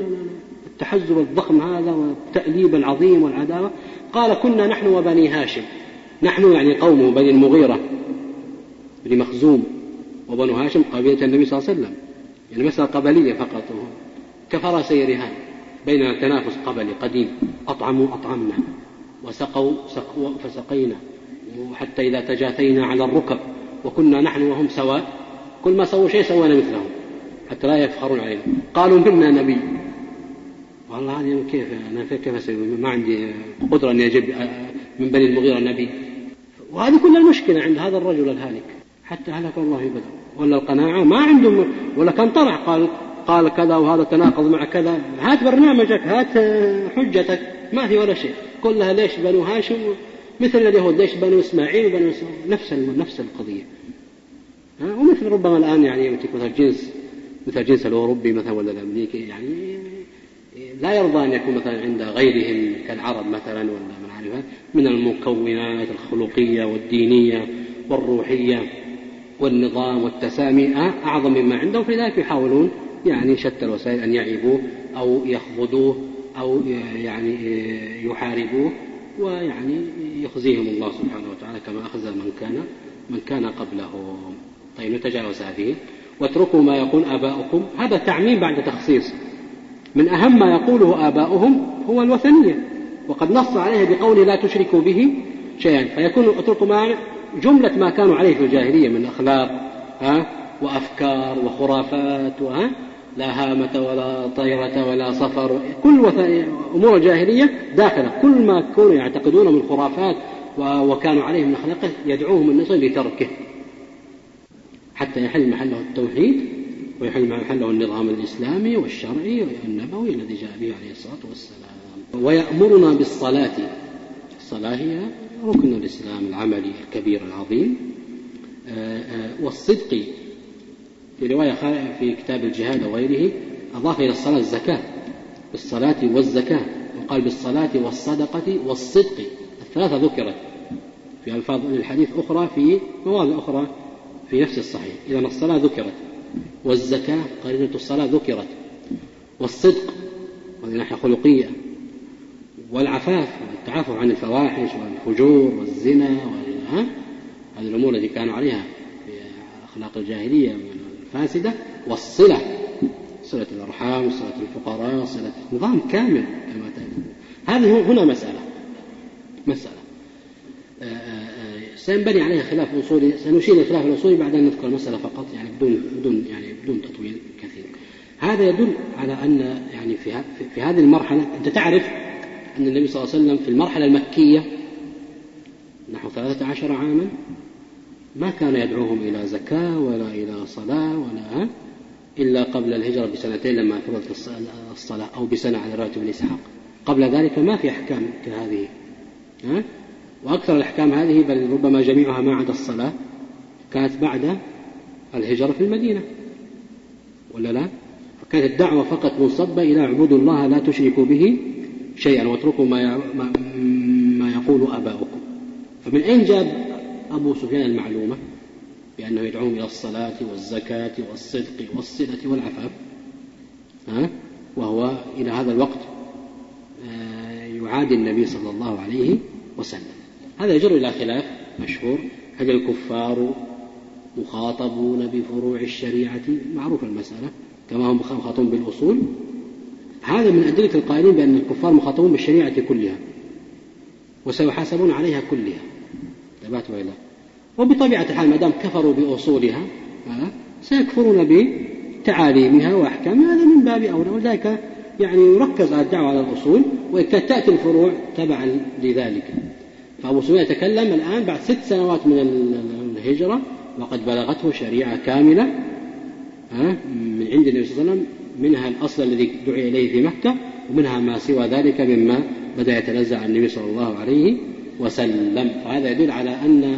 التحزب الضخم هذا والتأليب العظيم والعداوة؟ قال كنا نحن وبني هاشم، نحن يعني قومه بني المغيرة بني مخزوم، وبنو هاشم قبيلة النبي صلى الله عليه وسلم، يعني مسألة قبلية فقط، كفرسي رهان بيننا تنافس قبلي قديم، أطعموا أطعمنا وسقوا فسقينا، وحتى إذا تجاثينا على الركب وكنا نحن وهم سواء، كل ما سووا شيء سوينا مثلهم حتى لا يفخرون علينا. قالوا منا نبي، والله هذه كيف أنا كيف أسوي؟ ما عندي قدرة أن يجب من بني المغيرة نبي. وهذه كل المشكلة عند هذا الرجل الهالك، حتى هلك الله بدر، ولا القناعة ما عندهم، ولا كان طلع قال كذا وهذا تناقض مع كذا، هات برنامجك، هات حجتك، ما في ولا شيء، كلها ليش بنو هاشم مثل اليهود، ليش بنو إسماعيل وبنو إسماعيل، نفس القضية. ومثل ربما الآن يعني يمتلك مثل جنس الأوروبي مثلا ولا الأمريكي، يعني لا يرضى أن يكون مثلا عند غيرهم كالعرب مثلا ولا من عارفها من المكونات الخلقية والدينية والروحية والنظام والتسامي أعظم مما عندهم، فلذلك يحاولون يعني شتى الوسائل أن يعيبوه أو يخفضوه أو يعني يحاربوه، ويعني يخزيهم الله سبحانه وتعالى كما أخزى من كان قبله. طيب نتجاوز هذه واتركوا ما يقول آباؤكم، هذا تعميم بعد تخصيص. من أهم ما يقوله آباؤهم هو الوثنية، وقد نص عليه بقوله لا تشركوا به شيئا، فيكون اتركوا ما جملة ما كانوا عليه في الجاهلية من أخلاق وأفكار وخرافات، لا هامة ولا طيرة ولا صفر، كل أمور الجاهلية داخلة، كل ما كانوا يعتقدون من خرافات وكانوا عليه من أخلاقه يدعوهم الناس لتركه حتى يحل محله التوحيد ويحل محله النظام الإسلامي والشرعي والنبوي الذي جاء به عليه الصلاة والسلام. ويأمرنا بالصلاة، الصلاة هي ركن الإسلام العملي الكبير العظيم، والصدق. في رواية في كتاب الجهاد وغيره أضاف إلى الصلاة الزكاة، بالصلاة والزكاة، وقال بالصلاة والصدقة والصدق، الثلاثة ذكرت في ألفاظ الحديث أخرى في مواضع أخرى في نفس الصحيح. إذا الصلاة ذكرت، والزكاة قرينة الصلاة ذكرت، والصدق وهذه ناحية خلقية، والعفاف والتعافف عن الفواحش والفجور والزنا هذه الأمور التي كانوا عليها في أخلاق الجاهلية الفاسدة، والصلة، صلة الأرحام، صلة الفقراء، صلة نظام كامل كما تعلمون. هذه هنا مسألة سينبني عليها خلاف أصولي، سنشير الخلاف الأصولي بعد أن نذكر المسألة فقط، يعني بدون تطويل كثير. هذا يدل على أن يعني في هذه المرحلة أنت تعرف أن النبي صلى الله عليه وسلم في المرحلة المكية نحو 13 عاما ما كان يدعوهم إلى زكاة ولا إلى صلاة ولا إلا قبل الهجرة بسنتين لما فرضت الصلاة، أو بسنة على رواية ابن إسحاق. قبل ذلك ما في أحكام كهذه، وأكثر الأحكام هذه بل ربما جميعها ما عدا الصلاة كانت بعد الهجرة في المدينة، ولا لا؟ فكانت الدعوة فقط منصبة إلى اعبدوا الله لا تشركوا به شيئا واتركوا ما يقول آباؤكم. فمن أين جاب أبو سفيان المعلومة بأنه يدعوهم إلى الصلاة والزكاة والصدق والصلة والعفاف، وهو إلى هذا الوقت يعادي النبي صلى الله عليه وسلم؟ هذا يجر إلى خلاف مشهور: هل الكفار مخاطبون بفروع الشريعة؟ معروف المسألة كما هم مخاطبون بالأصول. هذا من أدلة القائلين بأن الكفار مخاطبون بالشريعة كلها وسيحاسبون عليها كلها، تبعت وإلا. وبطبيعة الحال ما دام كفروا بأصولها سيكفرون بتعاليمها وأحكامها، هذا من باب أولى. وذلك يعني يركز على الدعوة على الأصول، وتأتي الفروع تبعا لذلك. فأبو سفيان يتكلم الآن بعد 6 سنوات من الهجرة وقد بلغته شريعة كاملة من عند النبي صلى الله عليه وسلم، منها الأصل الذي دعي إليه في مكة، ومنها ما سوى ذلك مما بدأ يتنزع عن النبي صلى الله عليه وسلم. فهذا يدل على أن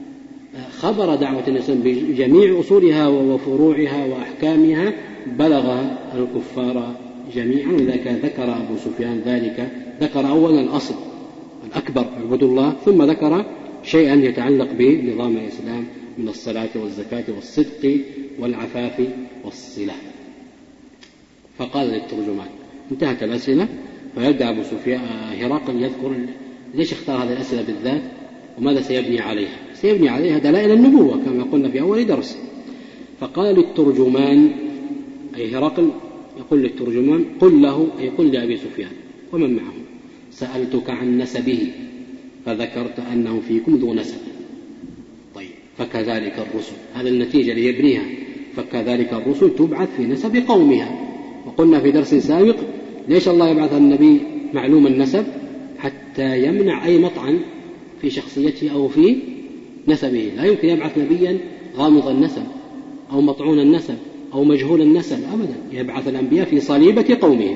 خبر دعوة النبي صلى الله عليه وسلم بجميع أصولها وفروعها وأحكامها بلغ الكفار جميعا. ولذلك ذكر أبو سفيان ذلك، ذكر أولا الأصل الأكبر اعبدوا الله، ثم ذكر شيئا يتعلق بنظام الإسلام من الصلاة والزكاة والصدق والعفاف والصلة. فقال للترجمان، انتهت الأسئلة، فيبدأ أبو سفيان هرقل يذكر ليش اختار هذه الأسئلة بالذات وماذا سيبني عليها. سيبني عليها دلائل النبوة كما قلنا في أول درس. فقال للترجمان، أي هرقل يقول للترجمان: قل له، أي قل لأبي سفيان ومن معه: سألتك عن نسبه فذكرت أنه فيكم ذو نسب. طيب، فكذلك الرسل، هذا النتيجة ليبنيها، فكذلك الرسل تبعث في نسب قومها. وقلنا في درس سابق ليش الله يبعث النبي معلوم النسب؟ حتى يمنع أي مطعن في شخصيته أو في نسبه. لا يمكن يبعث نبيا غامض النسب أو مطعون النسب أو مجهول النسب أبدا، يبعث الأنبياء في صليبة قومهم.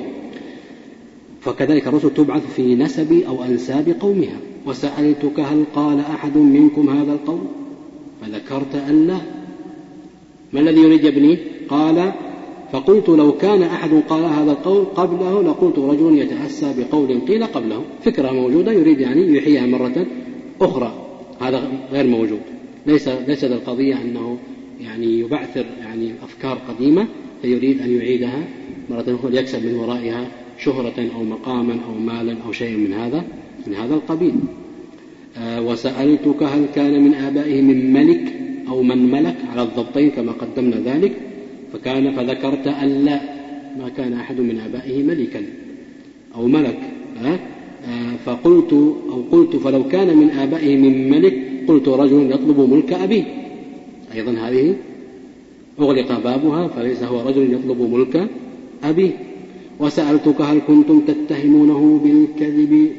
فكذلك الرسل تبعث في نسب أو أنساب قومها. وسألتك هل قال أحد منكم هذا القول فذكرت أن لا. ما الذي يريد يبنيه؟ قال: فقلت لو كان أحد قال هذا القول قبله لقلت رجل يتأسى بقول قيل قبله. فكرة موجودة يريد يعني يحييها مرة أخرى، هذا غير موجود. ليس القضية أنه يعني يبعثر يعني أفكار قديمة فيريد أن يعيدها مرة أخرى ليكسب من ورائها شهرة أو مقاما أو مالا أو شيء من هذا القبيل. وسألتك هل كان من آبائه من ملك أو من ملك، على الضبطين كما قدمنا ذلك. فذكرت أن لا، ما كان أحد من آبائه ملكا أو ملك. قلت فلو كان من آبائه من ملك قلت رجل يطلب ملك أبيه. أيضا هذه أغلق بابها، فليس هو رجل يطلب ملك أبيه. وسألتك هل كنتم تتهمونه بالكذب،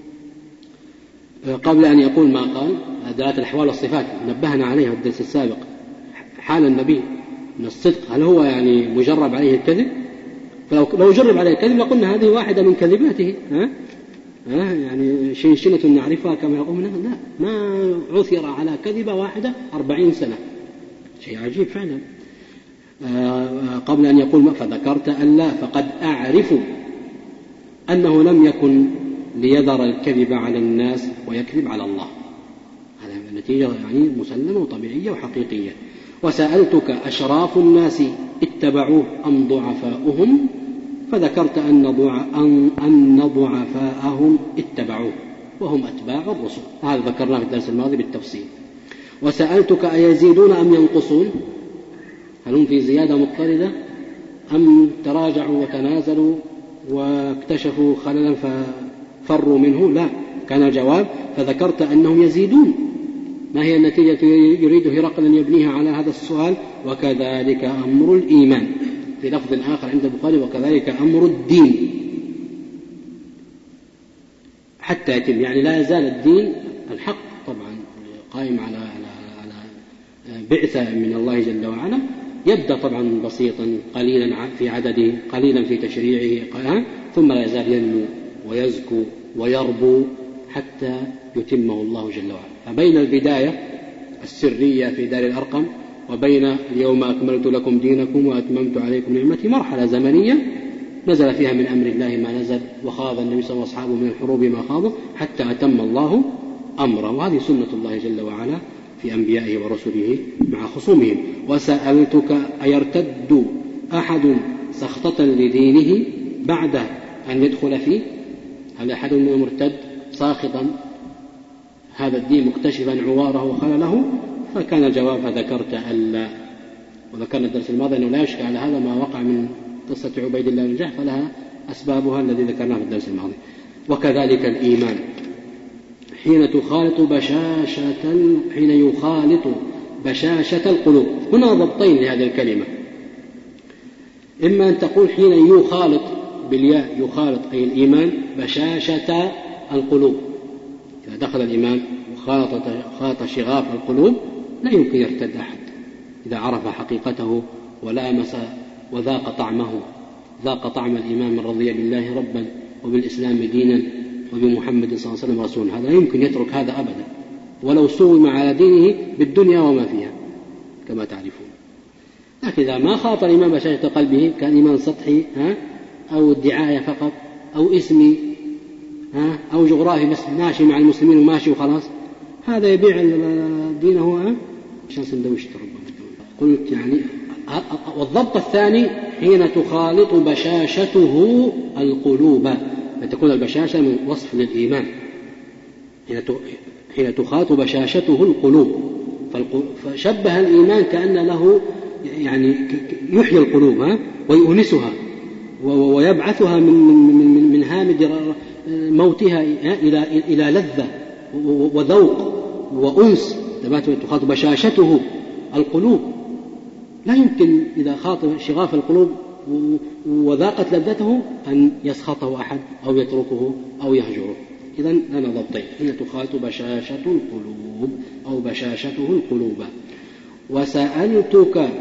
قبل أن يقول ما قال. دلالة الأحوال والصفات نبهنا عليها في الدرس السابق. حال النبي من الصدق، هل هو يعني مجرب عليه الكذب؟ فلو جرب عليه الكذب لقلنا هذه واحدة من كذباته، يعني شنشنة نعرفها كما يقولون. لا، ما عثر على كذبة واحدة 40 سنة، شيء عجيب فعلا. قبل أن يقول فذكرت أن لا، فقد أعرف أنه لم يكن ليذر الكذب على الناس ويكذب على الله. هذا النتيجة يعني مسلمة وطبيعية وحقيقية. وسألتك أشراف الناس اتبعوه أم ضعفاؤهم فذكرت أن ضعفاءهم اتبعوه وهم أتباع الرسل. هذا ذكرناه في الدرس الماضي بالتفصيل. وسألتك أيزيدون أم ينقصون؟ هل هم في زيادة مضطردة أم تراجعوا وتنازلوا واكتشفوا خللا ففروا منه؟ لا، كان الجواب فذكرت أنهم يزيدون. ما هي النتيجة يريد هرقل أن يبنيها على هذا السؤال؟ وكذلك أمر الإيمان، في لفظ آخر عند البخاري وكذلك أمر الدين، حتى يتم، يعني لا يزال الدين الحق طبعا قائم على بعثة من الله جل وعلا، يبدأ طبعا بسيطا قليلا في عدده، قليلا في تشريعه، ثم لا يزال ينمو ويزكو ويربو حتى يتمه الله جل وعلا. فبين البداية السرية في دار الأرقم وبين اليوم أكملت لكم دينكم وأتممت عليكم نعمتي مرحلة زمنية نزل فيها من أمر الله ما نزل، وخاض النبي صلى الله عليه وسلم من الحروب ما خاضوا حتى أتم الله أمره. وهذه سنة الله جل وعلا في أنبيائه ورسله مع خصومهم. وسألتك أيرتد أحد سخطة لدينه بعد أن يدخل فيه؟ هل أحد من المرتد ساخطا هذا الدين مكتشفا عواره وخلله؟ فكان الجواب فذكرت ألا. وذكرنا الدرس الماضي أنه لا يشكى على هذا ما وقع من قصة عبيد الله بن جحش، فلها أسبابها الذي ذكرناه في الدرس الماضي. وكذلك الإيمان حين يخالط بشاشة القلوب. هنا ضبطين لهذه الكلمة، إما أن تقول حين يخالط بالياء، يخالط أي الإيمان بشاشة القلوب، إذا دخل الإيمان وخالط شغاف القلوب لا يمكن يرتد أحد إذا عرف حقيقته ولامس وذاق طعمه، ذاق طعم الإيمان من رضي بالله ربا وبالإسلام دينا وبمحمد صلى الله عليه وسلم رسولا. هذا لا يمكن يترك هذا أبدا ولو سوم على دينه بالدنيا وما فيها كما تعرفون. لكن إذا ما خاطر الإيمان بشاشة قلبه كان إيمان سطحي أو ادعاء فقط أو اسمي أو جغرافي بس ماشي مع المسلمين وماشي وخلاص، هذا يبيع دينه عشان سندويشة ربما. قلت يعني والضبط الثاني حين تخالط بشاشته القلوب، فتكون البشاشة من وصف للإيمان، حين تخالط بشاشته القلوب، فشبه الإيمان كأن له يعني يحيي القلوب ويؤنسها ويبعثها من هامد موتها إلى لذة وذوق وأنس. تخاطب بشاشته القلوب، لا يمكن إذا خاطب شغاف القلوب وذاقت لذته أن يسخطه أحد أو يتركه أو يهجره. إذن لنا ضبطين، حين تخاطب بشاشة القلوب أو بشاشته القلوب. وسألتك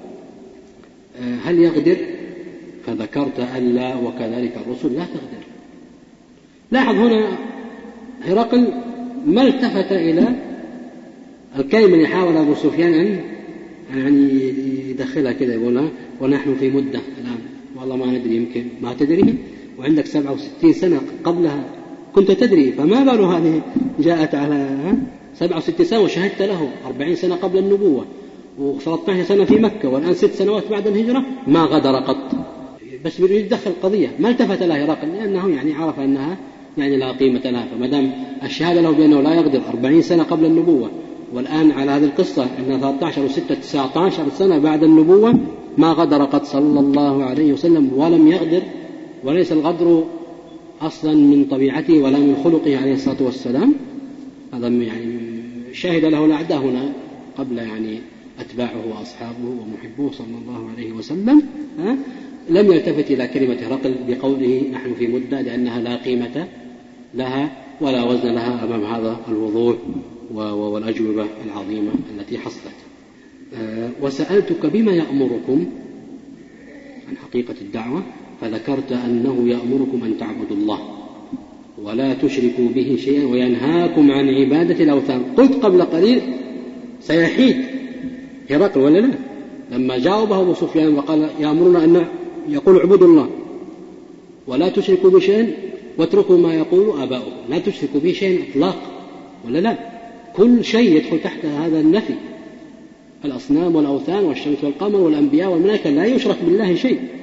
هل يغدر؟ فذكرت ألا وكذلك الرسل لا تغدر. لاحظ هنا هرقل ما التفت إلى الكلمة اللي حاول أبو سفيان أن يعني يدخلها كده، يقولها ونحن في مدة الآن والله ما ندري، يمكن ما تدري وعندك 67 سنة قبلها كنت تدري، فما بال هذه جاءت على 67 سنة وشهدت له 40 سنة قبل النبوة و13 سنة في مكة والآن 6 سنوات بعد الهجرة ما غدر قط. بس يريد يدخل القضية، ما التفت لها هرقل لأنه يعني عرف أنها يعني لا قيمة لها، فما دام الشهادة له بأنه لا يغدر 40 سنة قبل النبوة والآن على هذه القصة أن 13 و6 19 سنة بعد النبوة ما غدر قد صلى الله عليه وسلم ولم يغدر، وليس الغدر أصلا من طبيعته ولا من خلقه عليه الصلاة والسلام. هذا يعني شهد له الأعداء هنا قبل يعني أتباعه وأصحابه ومحبوه صلى الله عليه وسلم. لم يلتفت إلى كلمة هرقل بقوله نحن في مدة لأنها لا قيمة لها ولا وزن لها أمام هذا الوضوح والأجوبة العظيمة التي حصلت. وسألتك بما يأمركم عن حقيقة الدعوة، فذكرت أنه يأمركم أن تعبدوا الله ولا تشركوا به شيئا وينهاكم عن عبادة الأوثان. قلت قبل قليل سيحيد هرقل ولا لا لما جاوبه أبو سفيان وقال يأمرنا أن يقول اعبدوا الله ولا تشركوا بشيء واتركوا ما يقول آباؤكم. لا تشركوا به شيء إطلاق ولا لا، كل شيء يدخل تحت هذا النفي، الأصنام والأوثان والشمس والقمر والأنبياء والملائكة لا يشرك بالله شيء.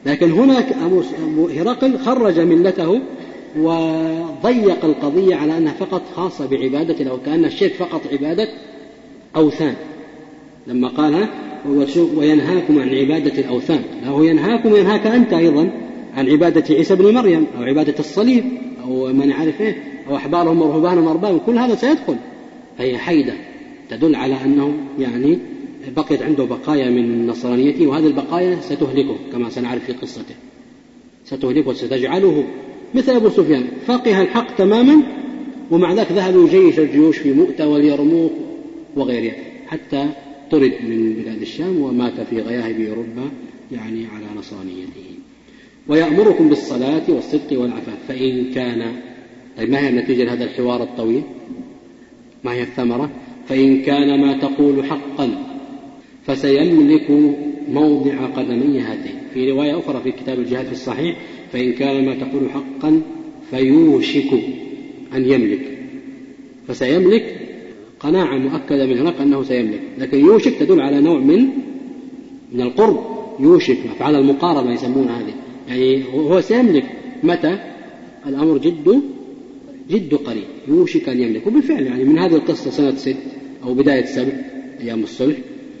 لكن هناك أبو هرقل خرج ملته وضيق القضية على أنها فقط خاصة بعبادة، أو كأن الشرك فقط عبادة أوثان، لما قال وينهاكم عن عبادة الأوثان، هو ينهاكم وينهاك أنت أيضا عن عبادة عيسى بن مريم أو عبادة الصليب أو من عارف إيه أو أحبارهم ورهبانهم وأربابهم، كل هذا سيدخل. فهي حيدة تدل على أنه يعني بقيت عنده بقايا من نصرانيته، وهذه البقايا ستهلكه كما سنعرف في قصته، ستهلكه وستجعله مثل أبو سفيان فقه الحق تماما، ومع ذلك ذهب يجيش الجيوش في مؤتة واليرموك وغيرها حتى طرد من بلاد الشام ومات في غياهب أوروبا يعني على نصرانيته. ويأمركم بالصلاة والصدق والعفاف فإن كان. طيب ما هي النتيجة لهذا الحوار الطويل؟ ما هي الثمرة؟ فإن كان ما تقول حقا فسيملك موضع قدمي هاتين. في رواية أخرى في كتاب الجهاد في الصحيح فإن كان ما تقول حقا فيوشك أن يملك. فسيملك قناعة مؤكدة من هناك أنه سيملك، لكن يوشك تدل على نوع من القرب. يوشك أفعال المقاربة يسمون هذه، يعني هو سيملك متى؟ الأمر جد قريب، يوشك أن يملك. وبالفعل يعني من هذه القصة سنة 6 أو بداية 7 أيام الصلح،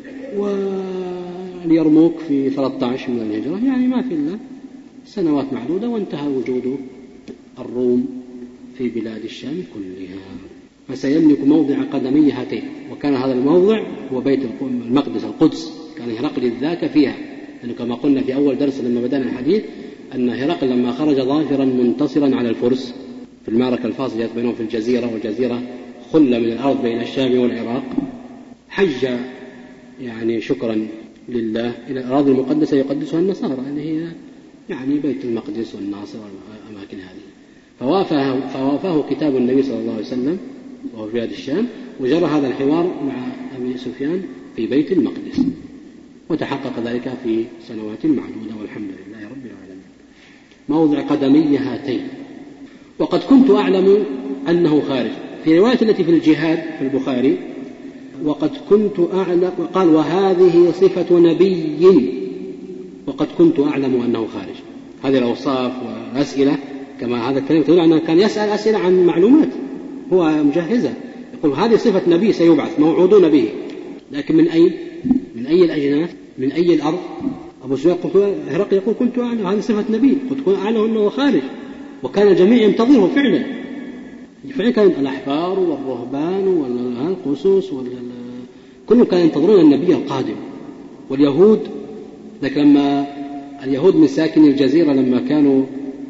واليرموك في 13 من الهجرة، يعني ما في إلا سنوات معدودة وانتهى وجود الروم في بلاد الشام كلها. فسيملك موضع قدمي هاتين. وكان هذا الموضع هو بيت المقدس القدس، كان هرقل ذاك فيها، يعني كما قلنا في أول درس لما بدأنا الحديث أن هرقل لما خرج ظافرا منتصرا على الفرس في المعركة الفاصلة بينهم في الجزيرة، والجزيرة خلة من الأرض بين الشام والعراق، حج يعني شكرا لله إلى الأراضي المقدسة يقدسها النصارى اللي هي يعني بيت المقدس والناصر والأماكن هذه. فوافاه كتاب النبي صلى الله عليه وسلم وهو في بلاد الشام، وجرى هذا الحوار مع أبي سفيان في بيت المقدس، وتحقق ذلك في سنوات معدودة والحمد لله رب العالمين. موضع قدمي هاتين. وقد كنت أعلم أنه خارج. في رواية التي في الجهاد في البخاري وقد كنت أعلم، قال وهذه صفة نبي وقد كنت أعلم أنه خارج. هذه الأوصاف والأسئلة كما هذا الكلام تقول أنه كان يسأل أسئلة عن معلومات هو مجهزة، يقول هذه صفة نبي سيبعث موعودون به، لكن من أين؟ من أي الأجناس؟ من أي الأرض؟ أبو سفيان هرقل يقول كنت أعلم هذه صفة نبي، كنت أعلم أنه خارج، وكان الجميع ينتظره فعلا. كان الأحبار والرهبان والقسوس كلهم كانوا ينتظرون النبي القادم. واليهود، لكن لما اليهود من ساكن الجزيرة لما كانوا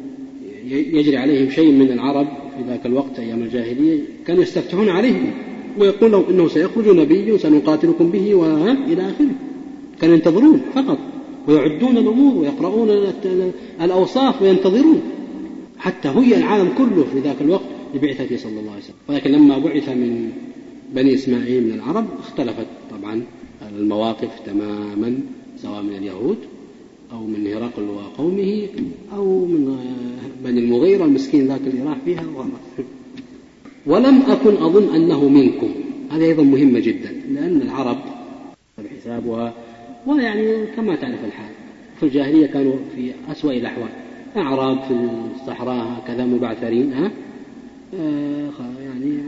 يجري عليهم شيء من العرب في ذاك الوقت أيام الجاهلية كانوا يستفتحون عليهم ويقول لهم إنه سيخرج نبي سنقاتلكم به وإلى آخره. كانوا ينتظرون فقط ويعدون الأمور ويقرؤون الأوصاف وينتظرون، حتى هي العالم كله في ذاك الوقت لبعثته صلى الله عليه وسلم. ولكن لما بعث من بني إسماعيل من العرب اختلفت طبعا المواقف تماما، سواء من اليهود أو من هرقل وقومه أو من بني المغيرة المسكين ذاك اللي راح فيها ولم أكن أظن أنه منكم. هذا أيضا مهمة جدا، لأن العرب بحسابها ويعني كما تعرف الحال في الجاهلية كانوا في أسوأ الأحوال، أعراب في الصحراء كذا مبعثرين يعني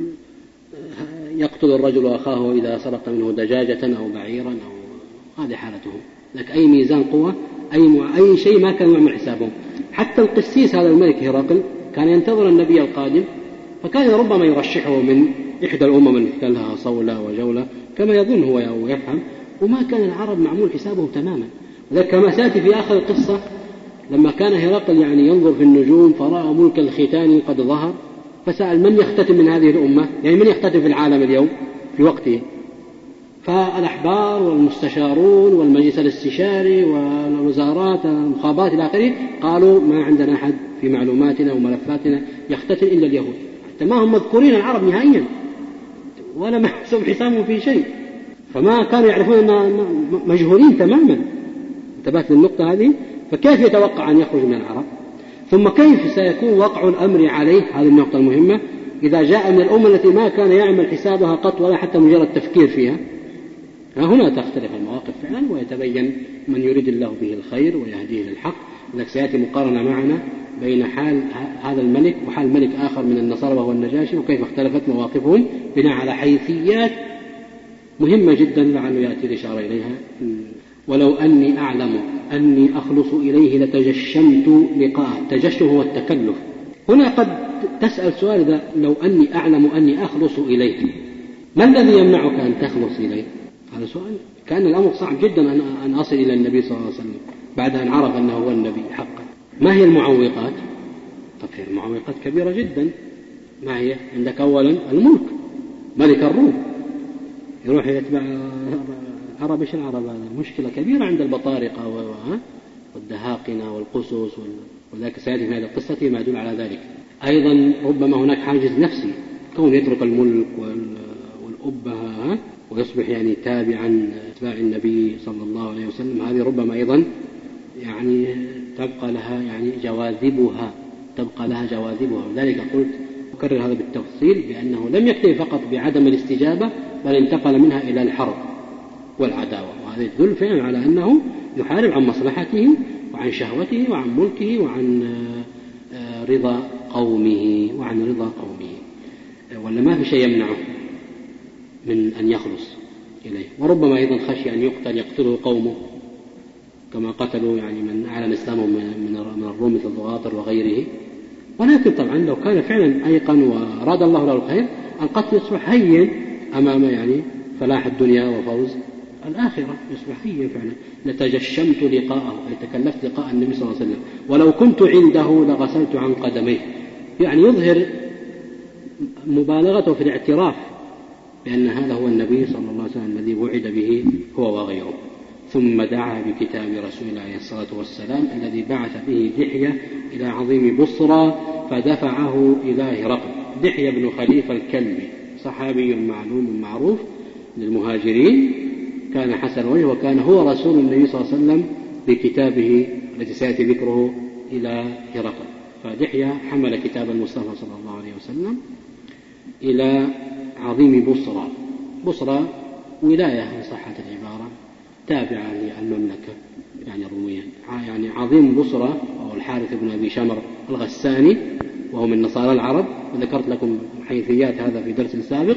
يقتل الرجل أخاه إذا سرق منه دجاجة أو بعيرا أو هذه حالته. لك أي ميزان قوة أي شيء ما كانوا يعمل حسابهم. حتى القسيس هذا الملك هرقل كان ينتظر النبي القادم، فكان ربما يرشحه من إحدى الأمم اللي كان لها صولة وجولة كما يظن هو ويفهم، وما كان العرب معمول حسابه تماما. وذلك كما سأتي في آخر القصة لما كان هرقل يعني ينظر في النجوم فرأى ملك الختان قد ظهر، فسأل من يختتم من هذه الأمة، يعني من يختتم في العالم اليوم في وقته. فالأحبار والمستشارون والمجلس الاستشاري والوزارات المخابرات إلى آخره قالوا ما عندنا أحد في معلوماتنا وملفاتنا يختتم إلا اليهود، حتى ما هم مذكورين العرب نهائيا ولا محسوب حسابهم في شيء، فما كانوا يعرفون أن مجهولين تماما. انتبهت للنقطة هذه؟ فكيف يتوقع أن يخرج من العرب؟ ثم كيف سيكون وقع الأمر عليه؟ هذه النقطة المهمة. إذا جاء من الأمة التي ما كان يعمل حسابها قط ولا حتى مجرد تفكير فيها، هنا تختلف المواقف فعلا، ويتبين من يريد الله به الخير ويهديه للحق. لذلك سيأتي مقارنة معنا بين حال هذا الملك وحال ملك آخر من النصارى وهو النجاشي، وكيف اختلفت مواقفهم بناء على حيثيات مهمة جدا لعله يأتي الإشارة إليها. ولو أني أعلم أني أخلص إليه لتجشمت لقاءه. التجشم هو التكلف. هنا قد تسأل سؤال، إذا لو أني أعلم أني أخلص إليه، ما الذي يمنعك أن تخلص إليه؟ هذا سؤال. كان الأمر صعب جدا أن أصل إلى النبي صلى الله عليه وسلم بعد أن عرف أنه هو النبي حقا. ما هي المعوقات؟ طب هي المعوقات كبيرة جدا. ما هي؟ عندك أولا الملك، ملك الروم يروح يتبع عرب. إيش العرب؟ هذا مشكلة كبيرة عند البطارقة والدهاقنة والقسوس، وذلك سيأتي في هذه القصة ما يدل على ذلك. أيضا ربما هناك حاجز نفسي، كون يترك الملك والأبهة ويصبح يعني تابعا اتباع النبي صلى الله عليه وسلم، هذه ربما أيضا يعني تبقى لها جواذبها. لذلك قلت أكرر هذا بالتفصيل بأنه لم يكتفي فقط بعدم الاستجابة، بل انتقل منها إلى الحرب والعداوة، وهذا يدل فعلا على أنه يحارب عن مصلحته وعن شهوته وعن ملكه وعن رضا قومه ولا ما في شيء يمنعه من أن يخلص إليه. وربما أيضا خشي أن يقتله قومه كما قتلوا يعني من أعلن إسلامه من الروم مثل ضغاطر وغيره. ولكن طبعا لو كان فعلا أيقن وأراد الله له الخير، القتل يصبح هين أمام يعني فلاح الدنيا وفوز الآخرة، يصبح هين فعلا. لتجشمت لقاءه، أي تكلفت لقاء النبي صلى الله عليه وسلم، ولو كنت عنده لغسلت عن قدميه. يعني يظهر مبالغته في الاعتراف بأن هذا هو النبي صلى الله عليه وسلم الذي وعد به هو وغيره. ثم دعا بكتاب رسول الله عليه الصلاة والسلام الذي بعث به دحية إلى عظيم بصرى فدفعه إلى هرقل. دحية بن خليفة الكلبي صحابي معلوم معروف للمهاجرين، كان حسن الوجه، وكان هو رسول النبي صلى الله عليه وسلم بكتابه الذي سيأتي ذكره إلى هرقل. فدحية حمل كتاب المصطفى صلى الله عليه وسلم إلى عظيم بصرى. بصرى ولاية إن صحت العبارة تابعة للمملكة يعني الرومية. يعني عظيم بصرى أو الحارث بن أبي شمر الغساني وهو من نصارى العرب، وذكرت لكم حيثيات هذا في درس سابق.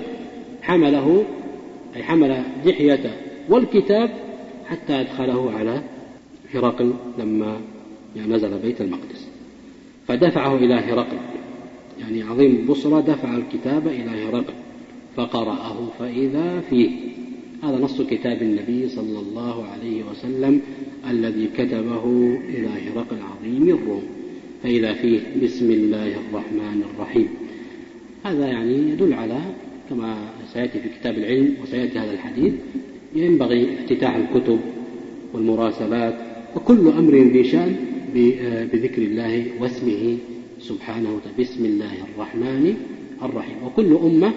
حمل دحية والكتاب حتى أدخله على هرقل لما نزل بيت المقدس، فدفعه إلى هرقل. يعني عظيم بصرى دفع الكتاب إلى هرقل فقرأه فإذا فيه، هذا نص كتاب النبي صلى الله عليه وسلم الذي كتبه إلى هرقل عظيم الروم، فإذا فيه بسم الله الرحمن الرحيم. هذا يعني يدل على كما سيأتي في كتاب العلم وسيأتي هذا الحديث، ينبغي افتتاح الكتب والمراسلات وكل أمر ذي شأن بذكر الله واسمه سبحانه وتعالى، بسم الله الرحمن الرحيم. وكل أمة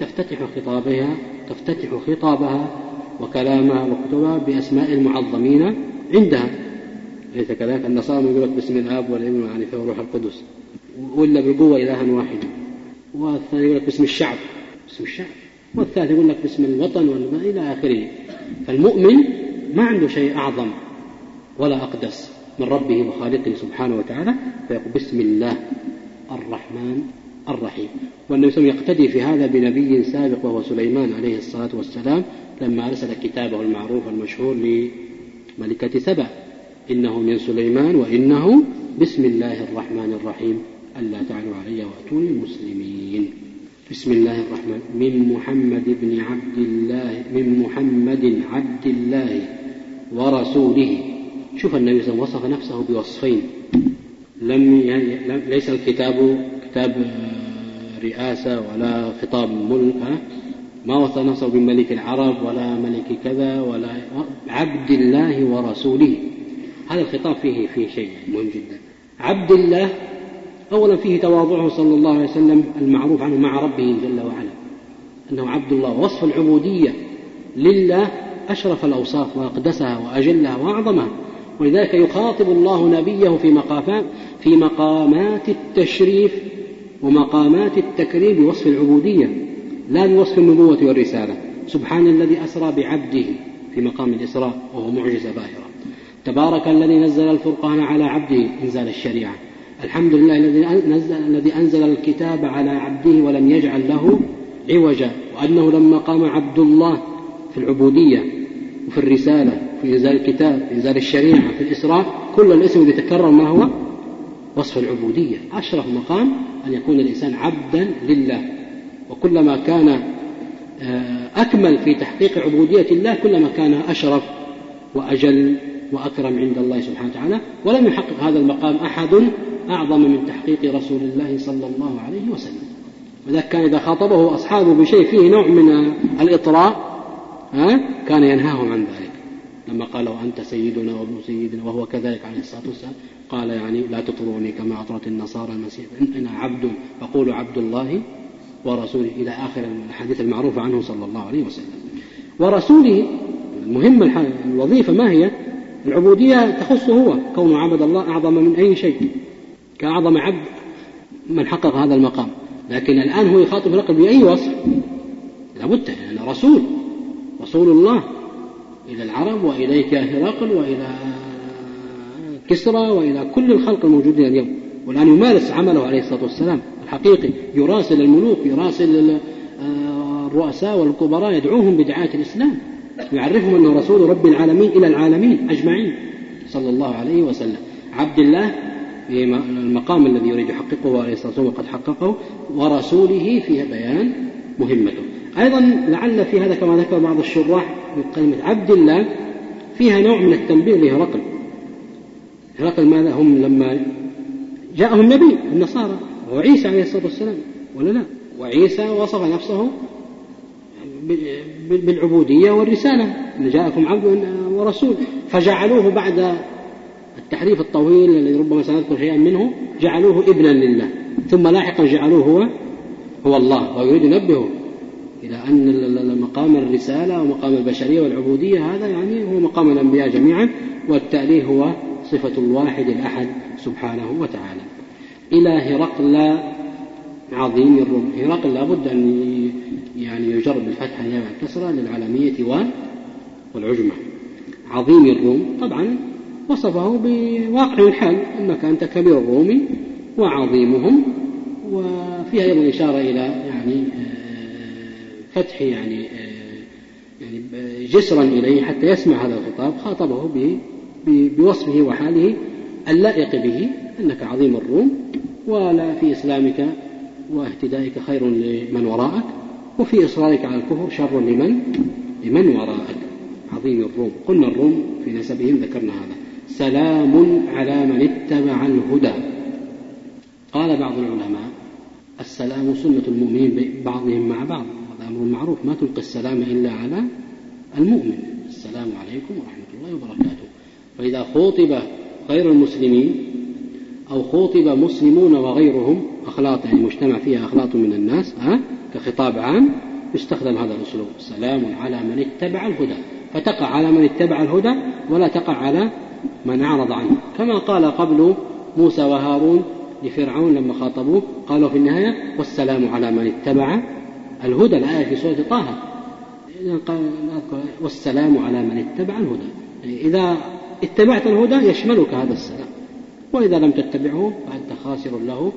تفتتح خطابها وكلامها وكتبها بأسماء المعظمين عندها، ليس كذلك. النصارى يقول لك باسم الآب والابن والروح والروح القدس، ولا بالقوة إلها واحد، والثاني يقول لك باسم الشعب، والثالث يقول لك باسم الوطن إلى آخره. فالمؤمن ما عنده شيء أعظم ولا أقدس من ربه وخالقه سبحانه وتعالى، فيقول بسم الله الرحمن الرحيم. والنبي صلى الله عليه وسلم يقتدي في هذا بنبي سابق وهو سليمان عليه الصلاة والسلام، لما أرسل كتابه المعروف المشهور لملكة سبأ، إنه من سليمان وإنه بسم الله الرحمن الرحيم ألا تعلوا علي وأتوني مسلمين. بسم الله الرحمن من محمد عبد الله ورسوله. شوف النبي صلى الله عليه وسلم وصف نفسه بوصفين، ليس الكتاب كتاب رئاسة ولا خطاب ملك، ما وصف نفسه بملك العرب ولا ملك كذا، ولا عبد الله ورسوله. هذا الخطاب فيه شيء مهم جدا. عبد الله أولا فيه تواضعه صلى الله عليه وسلم المعروف عنه مع ربه جل وعلا أنه عبد الله، وصف العبودية لله أشرف الأوصاف وأقدسها وأجلها وأعظمها. ولذلك يخاطب الله نبيه في مقامات التشريف ومقامات التكريم بوصف العبودية لا بوصف النبوة والرسالة. سبحان الذي أسرى بعبده في مقام الإسراء وهو معجزة باهرة. تبارك الذي نزل الفرقان على عبده إنزال الشريعة. الحمد لله الذي أنزل الكتاب على عبده ولم يجعل له عوجا. وأنه لما قام عبد الله في العبودية وفي الرسالة في إنزال الكتاب في إنزال الشريعة في الإسراء كل الاسم الذي تكرر ما هو وصف العبودية. أشرف مقام أن يكون الإنسان عبدا لله، وكلما كان أكمل في تحقيق عبودية الله كلما كان أشرف وأجل وأكرم عند الله سبحانه وتعالى. ولم يحقق هذا المقام أحد أعظم من تحقيق رسول الله صلى الله عليه وسلم. وذلك كان إذا خاطبه أصحابه بشيء فيه نوع من الإطراء كان ينهاهم عن ذلك. لما قالوا أنت سيدنا وابن سيدنا وهو كذلك عليه الصلاة والسلام قال يعني لا تطروني كما أطرت النصارى المسيح، أنا عبد فقولوا عبد الله ورسوله إلى آخر الحديث المعروف عنه صلى الله عليه وسلم. ورسوله المهم الوظيفة ما هي؟ العبودية تخصه هو، كونه عبد الله أعظم من أي شيء، كأعظم عبد من حقق هذا المقام. لكن الآن هو يخاطب هرقل بأي وصف؟ لابد أن رسول الله إلى العرب وإليك هرقل وإلى كسرى وإلى كل الخلق الموجودين اليوم. والآن يمارس عمله عليه الصلاة والسلام الحقيقي، يراسل الملوك، يراسل الرؤساء والكبراء، يدعوهم بدعاية الإسلام، يعرفهم أنه رسول رب العالمين إلى العالمين أجمعين صلى الله عليه وسلم. عبد الله في المقام الذي يريد يحققه عليه الصلاة والسلام وقد حققه، ورسوله في بيان مهمته. أيضا لعل في هذا كما ذكر بعض الشراح من كلمة عبد الله فيها نوع من التنبيه لهرقل. هرقل ماذا هم لما جاءهم نبي النصارى وعيسى عليه الصلاة والسلام ولا لا؟ وعيسى وصف نفسه بالعبودية والرسالة، أن جاءكم عبد ورسول، فجعلوه بعد التحريف الطويل الذي ربما سنذكر شيئا منه جعلوه ابنا لله، ثم لاحقا جعلوه هو الله. ويريد ينبهه إلى أن مقام الرسالة ومقام البشرية والعبودية هذا يعني هو مقام الأنبياء جميعا، والتأليه هو صفة الواحد الأحد سبحانه وتعالى. إلى هرقل عظيم الروم. هرقل لابد أن يعني يجرب الفتحة هي والكسرة للعالمية والعجمة. عظيم الروم طبعا وصفه بواقع الحال، أنك أنت كبير الروم وعظيمهم، وفيها أيضا إشارة إلى يعني فتح يعني جسرا إليه حتى يسمع هذا الخطاب. خاطبه بوصفه وحاله اللائق به، أنك عظيم الروم، ولا في إسلامك واهتدائك خير لمن وراءك، وفي إصرارك على الكفر شر لمن وراءك. عظيم الروم. قلنا الروم في نسبهم ذكرنا هذا. سلام على من اتبع الهدى. قال بعض العلماء السلام سنة المؤمنين بعضهم مع بعض، هذا أمر معروف، ما تلقي السلام إلا على المؤمن. السلام عليكم ورحمة الله وبركاته. فإذا خوطب غير المسلمين أو خوطب مسلمون وغيرهم أخلاط، يعني مجتمع فيها أخلاط من الناس كخطاب عام، يستخدم هذا الأسلوب. سلام على من اتبع الهدى، فتقع على من اتبع الهدى ولا تقع على من أعرض عنه، كما قال قبل موسى وهارون لفرعون لما خاطبوه قالوا في النهاية والسلام على من اتبع الهدى. الآية في سورة طه والسلام على من اتبع الهدى. إذا اتبعت الهدى يشملك هذا السلام، وإذا لم تتبعه فأنت خاسر له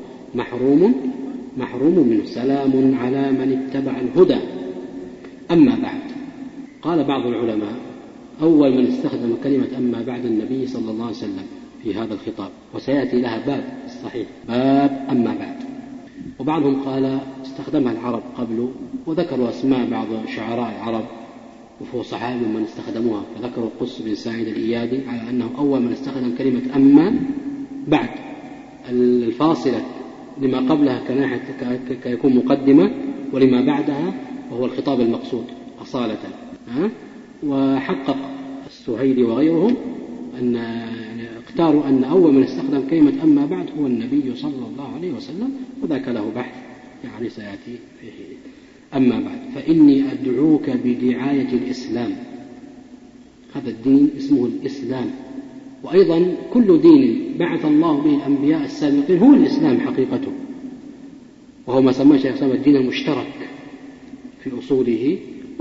محروم منه. سلام على من اتبع الهدى. أما بعد، قال بعض العلماء أول من استخدم كلمة أما بعد النبي صلى الله عليه وسلم في هذا الخطاب، وسيأتي لها باب الصحيح، باب أما بعد. وبعضهم قال استخدمها العرب قبل، وذكروا أسماء بعض شعراء العرب وفصحاء من استخدموها، فذكروا قص بن سعيد الإيادي على أنه أول من استخدم كلمة أما بعد، الفاصلة لما قبلها كيكون مقدمة، ولما بعدها وهو الخطاب المقصود أصالة. وحقق السهيلي وغيرهم أن اختاروا أن أول من استخدم كلمة أما بعد هو النبي صلى الله عليه وسلم، وذاك له بحث يعني سيأتي فيه. أما بعد فإني أدعوك بدعاية الإسلام. هذا الدين اسمه الإسلام، وأيضا كل دين بعث الله به الأنبياء السابقين هو الإسلام حقيقته، وهو ما سماه شيخ الإسلام الدين المشترك في أصوله،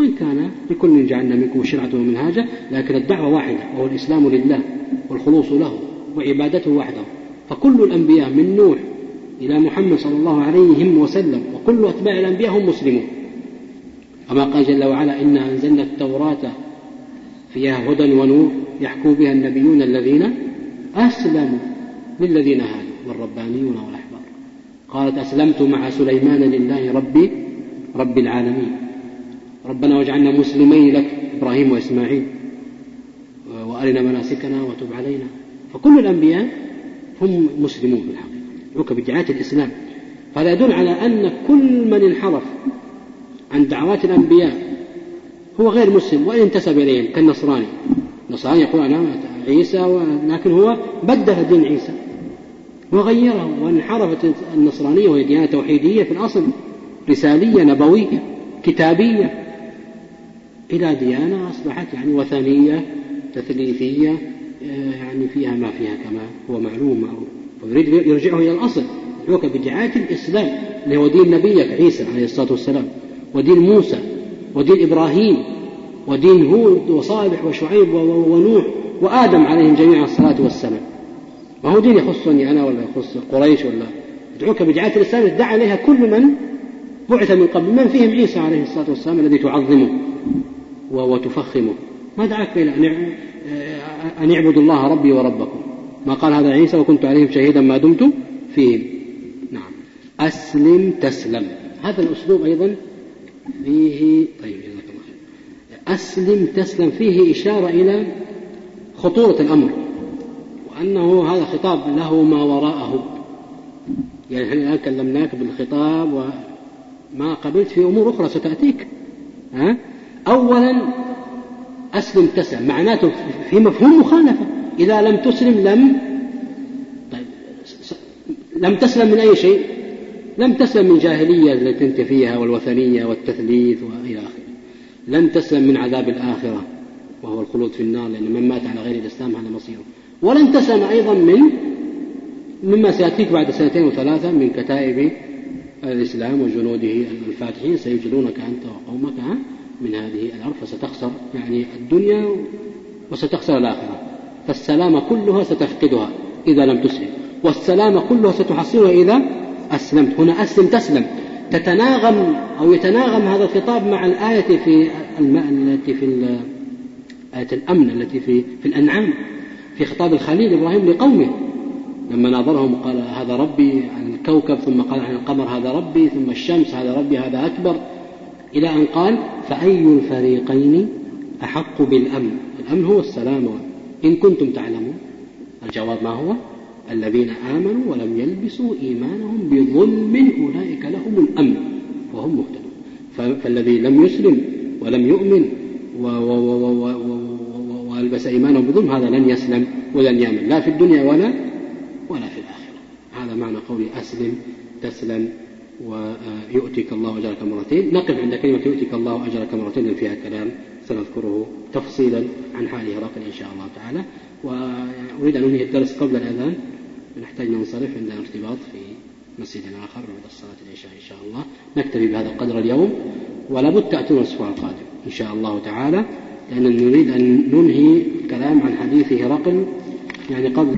وإن كان لكل جعلنا منكم شرعة ومنهاجا، لكن الدعوة واحدة، وهو الإسلام لله والخلوص له وعبادته وحده. فكل الأنبياء من نوح إلى محمد صلى الله عليه وسلم وكل أتباع الأنبياء هم مسلمون. كما قال جل وعلا: إنا أنزلنا التوراة فيها هدى ونور يحكم بها النبيون الذين أسلموا للذين هادوا والربانيون والأحبار. قالت: أسلمت مع سليمان لله رب العالمين. ربنا واجعلنا مسلمين لك، إبراهيم وإسماعيل، وأرنا مناسكنا وتب علينا. فكل الأنبياء هم مسلمون بالحقيقة، يدعوك بدعاية الإسلام. فهذا يدل على أن كل من انحرف عن دعوات الأنبياء هو غير مسلم وإن انتسب إليهم، كالنصراني. النصراني يقول أنا عيسى، لكن هو بدل دين عيسى وغيره، وانحرفت النصرانية وهي ديانة توحيدية في الأصل، رسالية نبوية كتابية، إلى ديانة أصبحت يعني وثنية تثليثية، يعني فيها ما فيها كما هو معلوم معروف. ويريد يرجعه إلى الأصل، يدعوك بدعاية الإسلام اللي هو دين نبيك عيسى عليه الصلاة والسلام، ودين موسى، ودين إبراهيم، ودين هود وصالح وشعيب ونوح وآدم عليهم جميعا الصلاة والسلام. ما هو دين يخصني أنا ولا يخص قريش، ولا يدعوك بدعاية الإسلام يدعى عليها كل من بعث من قبل، من فيهم عيسى عليه الصلاة والسلام الذي تعظمه وتفخمه. ما دعاك إلى أن يعبدوا الله ربي وربكم، ما قال هذا عيسى وكنت عليهم شهيدا ما دمت فيهم. نعم. أسلم تسلم، هذا الأسلوب أيضا فيه أسلم تسلم فيه إشارة إلى خطورة الأمر، وأنه هذا خطاب له ما وراءه. يعني نحن الآن كلمناك بالخطاب وما قبلت في أمور أخرى ستأتيك. أولا أسلم تسلم معناته في مفهوم مخالفة. إذا لم تسلم لم تسلم من أي شيء، لم تسلم من جاهلية التي انت فيها والوثنية والتثليث وإلى آخره، لم تسلم من عذاب الآخرة وهو الخلود في النار، لأن من مات على غير الإسلام هذا مصيره. ولن تسلم أيضا مما سيأتيك بعد 2 و3 من كتائب الإسلام وجنوده الفاتحين، سيجلونك أنت وقومك من هذه الأرض، فستخسر يعني الدنيا وستخسر الآخرة. فالسلامة كلها ستفقدها إذا لم تسلم، والسلامة كلها ستحصلها إذا أسلمت. هنا أسلم تسلم تتناغم أو يتناغم هذا الخطاب مع الآية التي في آية الأمن التي في الأنعام، في خطاب الخليل إبراهيم لقومه لما ناظرهم قال هذا ربي عن الكوكب، ثم قال عن القمر هذا ربي، ثم الشمس هذا ربي هذا أكبر، إلى أن قال فأي الفريقين أحق بالأمن. الأمن هو السلام إن كنتم تعلمون. الجواب ما هو؟ الذين آمنوا ولم يلبسوا إيمانهم بظلم أولئك لهم الأمن وهم مهتدون. فالذي لم يسلم ولم يؤمن وألبس إيمانه بظلم هذا لن يسلم ولن يأمن، لا في الدنيا ولا في الآخرة. هذا معنى قولي أسلم تسلم ويؤتيك الله أجرك مرتين. نقف عند كلمة يؤتيك الله أجرك مرتين لأن فيها كلام سنذكره تفصيلا عن حال هرقل إن شاء الله تعالى. وأريد أن أنهي الدرس قبل الأذان، نحتاج ننصرف عندنا ارتباط في مسجد آخر بعد الصلاة العشاء إن شاء الله. نكتفي بهذا القدر اليوم، ولا بد تأتون الأسبوع القادم إن شاء الله تعالى، لأن نريد أن ننهي الكلام عن حديث هرقل يعني قبل